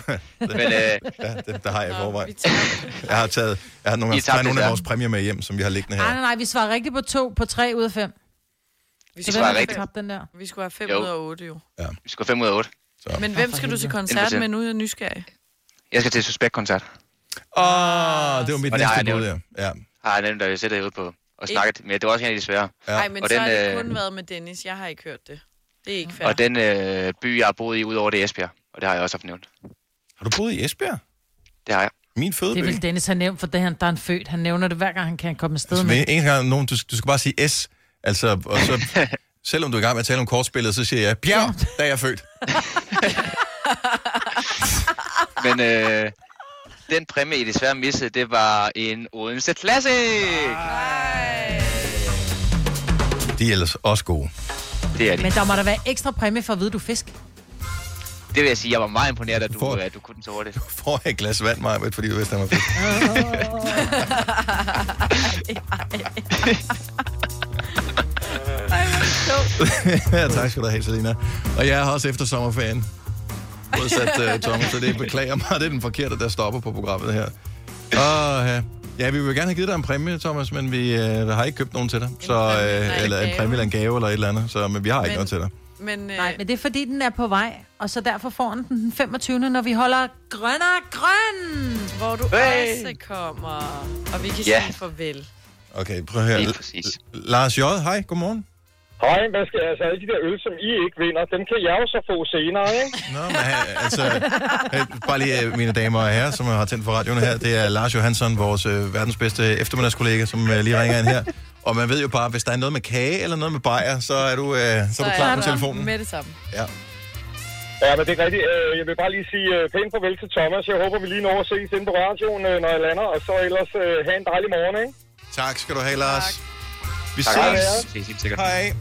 Det har jeg i forvejen. Jeg har taget nogle af vores præmier med hjem, som vi har liggende her. Nej, vi svarer rigtigt på 2 på 3 ud af 5. Vi skulle have rigtigt. Den der. Vi skulle have 5 ud af 8, jo. Ja. Vi skulle have 5 ud af 8. Så. Men hvem skal du til koncert med nu? Jeg er nysgerrig. Jeg skal til Suspekt-koncert. Det var mit næste bud, ja. Har jeg nævnt, da jeg sætter herude på og snakket, men det var også en af de svære. Nej, men så har det kun været med Dennis. Jeg har ikke hørt det. Det er ikke fair. Og den by, jeg har boet i, udover det er Esbjerg. Og det har jeg også haft nævnt. Har du boet i Esbjerg? Det har jeg. Min fødeby. Det vil Dennis have nævnt, for der er en født. Han nævner det hver gang, han kan komme afsted med. En gang nogen, du skal bare sige S. Altså, og så, selvom du er i gang med at tale om kortspillet, så siger jeg, Bjerg, da jeg er født. Men den præmie, I desværre missede, det var en Odense Classic. De er ellers også gode. Det er de. Men der må der være ekstra præmie for at vide, du er fisk. Det vil jeg sige, jeg var meget imponeret, at du kunne den så hurtigt. Du får et glas vand, Maja, fordi du vidste, at han var fisk. Ja, tak skal du have, Selina. Og jeg er også efter sommerferien. Modsat Thomas, så det beklager mig. Det er den forkerte, der stopper på programmet her. Ja, vi vil gerne have givet dig en præmie, Thomas, men vi har ikke købt nogen til dig. Eller en præmie eller en gave eller et eller andet. Men vi har ikke noget til dig. Nej, men det er fordi, den er på vej, og så derfor får den den 25. når vi holder grøn, hvor du også kommer, og vi kan sige farvel. Okay, prøv her. Lars J., hej, godmorgen. Hej, hvad skal altså alle de der øl, som I ikke vinder, dem kan jeg jo så få senere, ikke? Nå, men altså, bare lige mine damer og herrer, som har tændt for radioen her, det er Lars Johansson, vores verdens bedste eftermiddagskollega, som lige ringer ind her. Og man ved jo bare, hvis der er noget med kage eller noget med bajer, så er du klar på telefonen. Med det samme. Ja. Ja, men det er rigtigt. Jeg vil bare lige sige pænt farvel til Thomas. Jeg håber, vi lige når at ses inde på radioen, når jeg lander. Og så ellers have en dejlig morgen, ikke? Tak skal du have, Lars. Tak. Vi ses. Hej.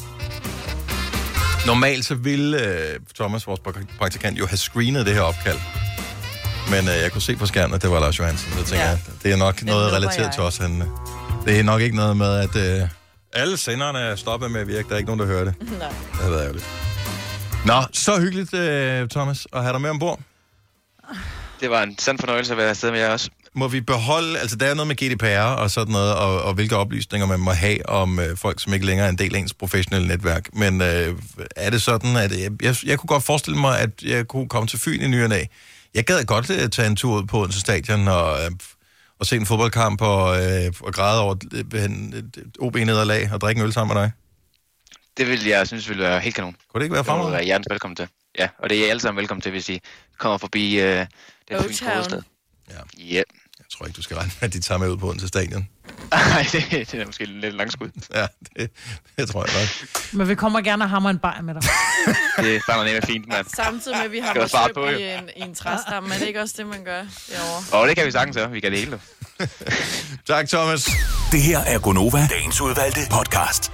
Normalt så ville Thomas, vores praktikant, jo have screenet det her opkald. Men jeg kunne se på skærmen, at det var Lars Johansson. Så tænker jeg, det er nok noget relateret til os. Det er nok ikke noget med, at alle senderne er stoppet med at virke. Der er ikke nogen, der hører det. Nej. Det har været ærgerligt. Nå, så hyggeligt, Thomas, at have dig med ombord. Det var en sand fornøjelse at være afsted med jer også. Må vi beholde, altså der er noget med GDPR og sådan noget, og hvilke oplysninger man må have om folk, som ikke længere er en del af ens professionelle netværk. Men er det sådan, at jeg kunne godt forestille mig, at jeg kunne komme til Fyn i ny og næ. Jeg gad godt tage en tur ud på Odense Stadion og se en fodboldkamp og græde over OB-nederlag og drikke en øl sammen med dig. Det vil jeg synes ville være helt kanon. Kunne det ikke være fremragende? Det vil være hjertens velkommen til. Ja, og det er I alle sammen velkommen til, hvis I kommer forbi den fynske hovedstad. Ja. Yep. Jeg tror ikke, du skal regne med, at de tager med ud på Odense Stadion. Nej, det er måske lidt langskud. Ja, det tror jeg nok. Men vi kommer gerne og hammer en bajer med dig. Det er bare noget fint, mand. Samtidig med, at vi hammer søb i en træstamme, men det er ikke også det, man gør derovre. Og det kan vi sagtens så. Vi kan det hele. Tak, Thomas. Det her er Gonova, dagens udvalgte podcast.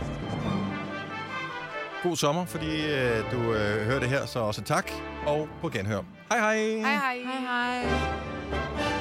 God sommer, fordi du hører det her, så også tak. Og på genhør. Hej hej. Hej hej. Hej hej.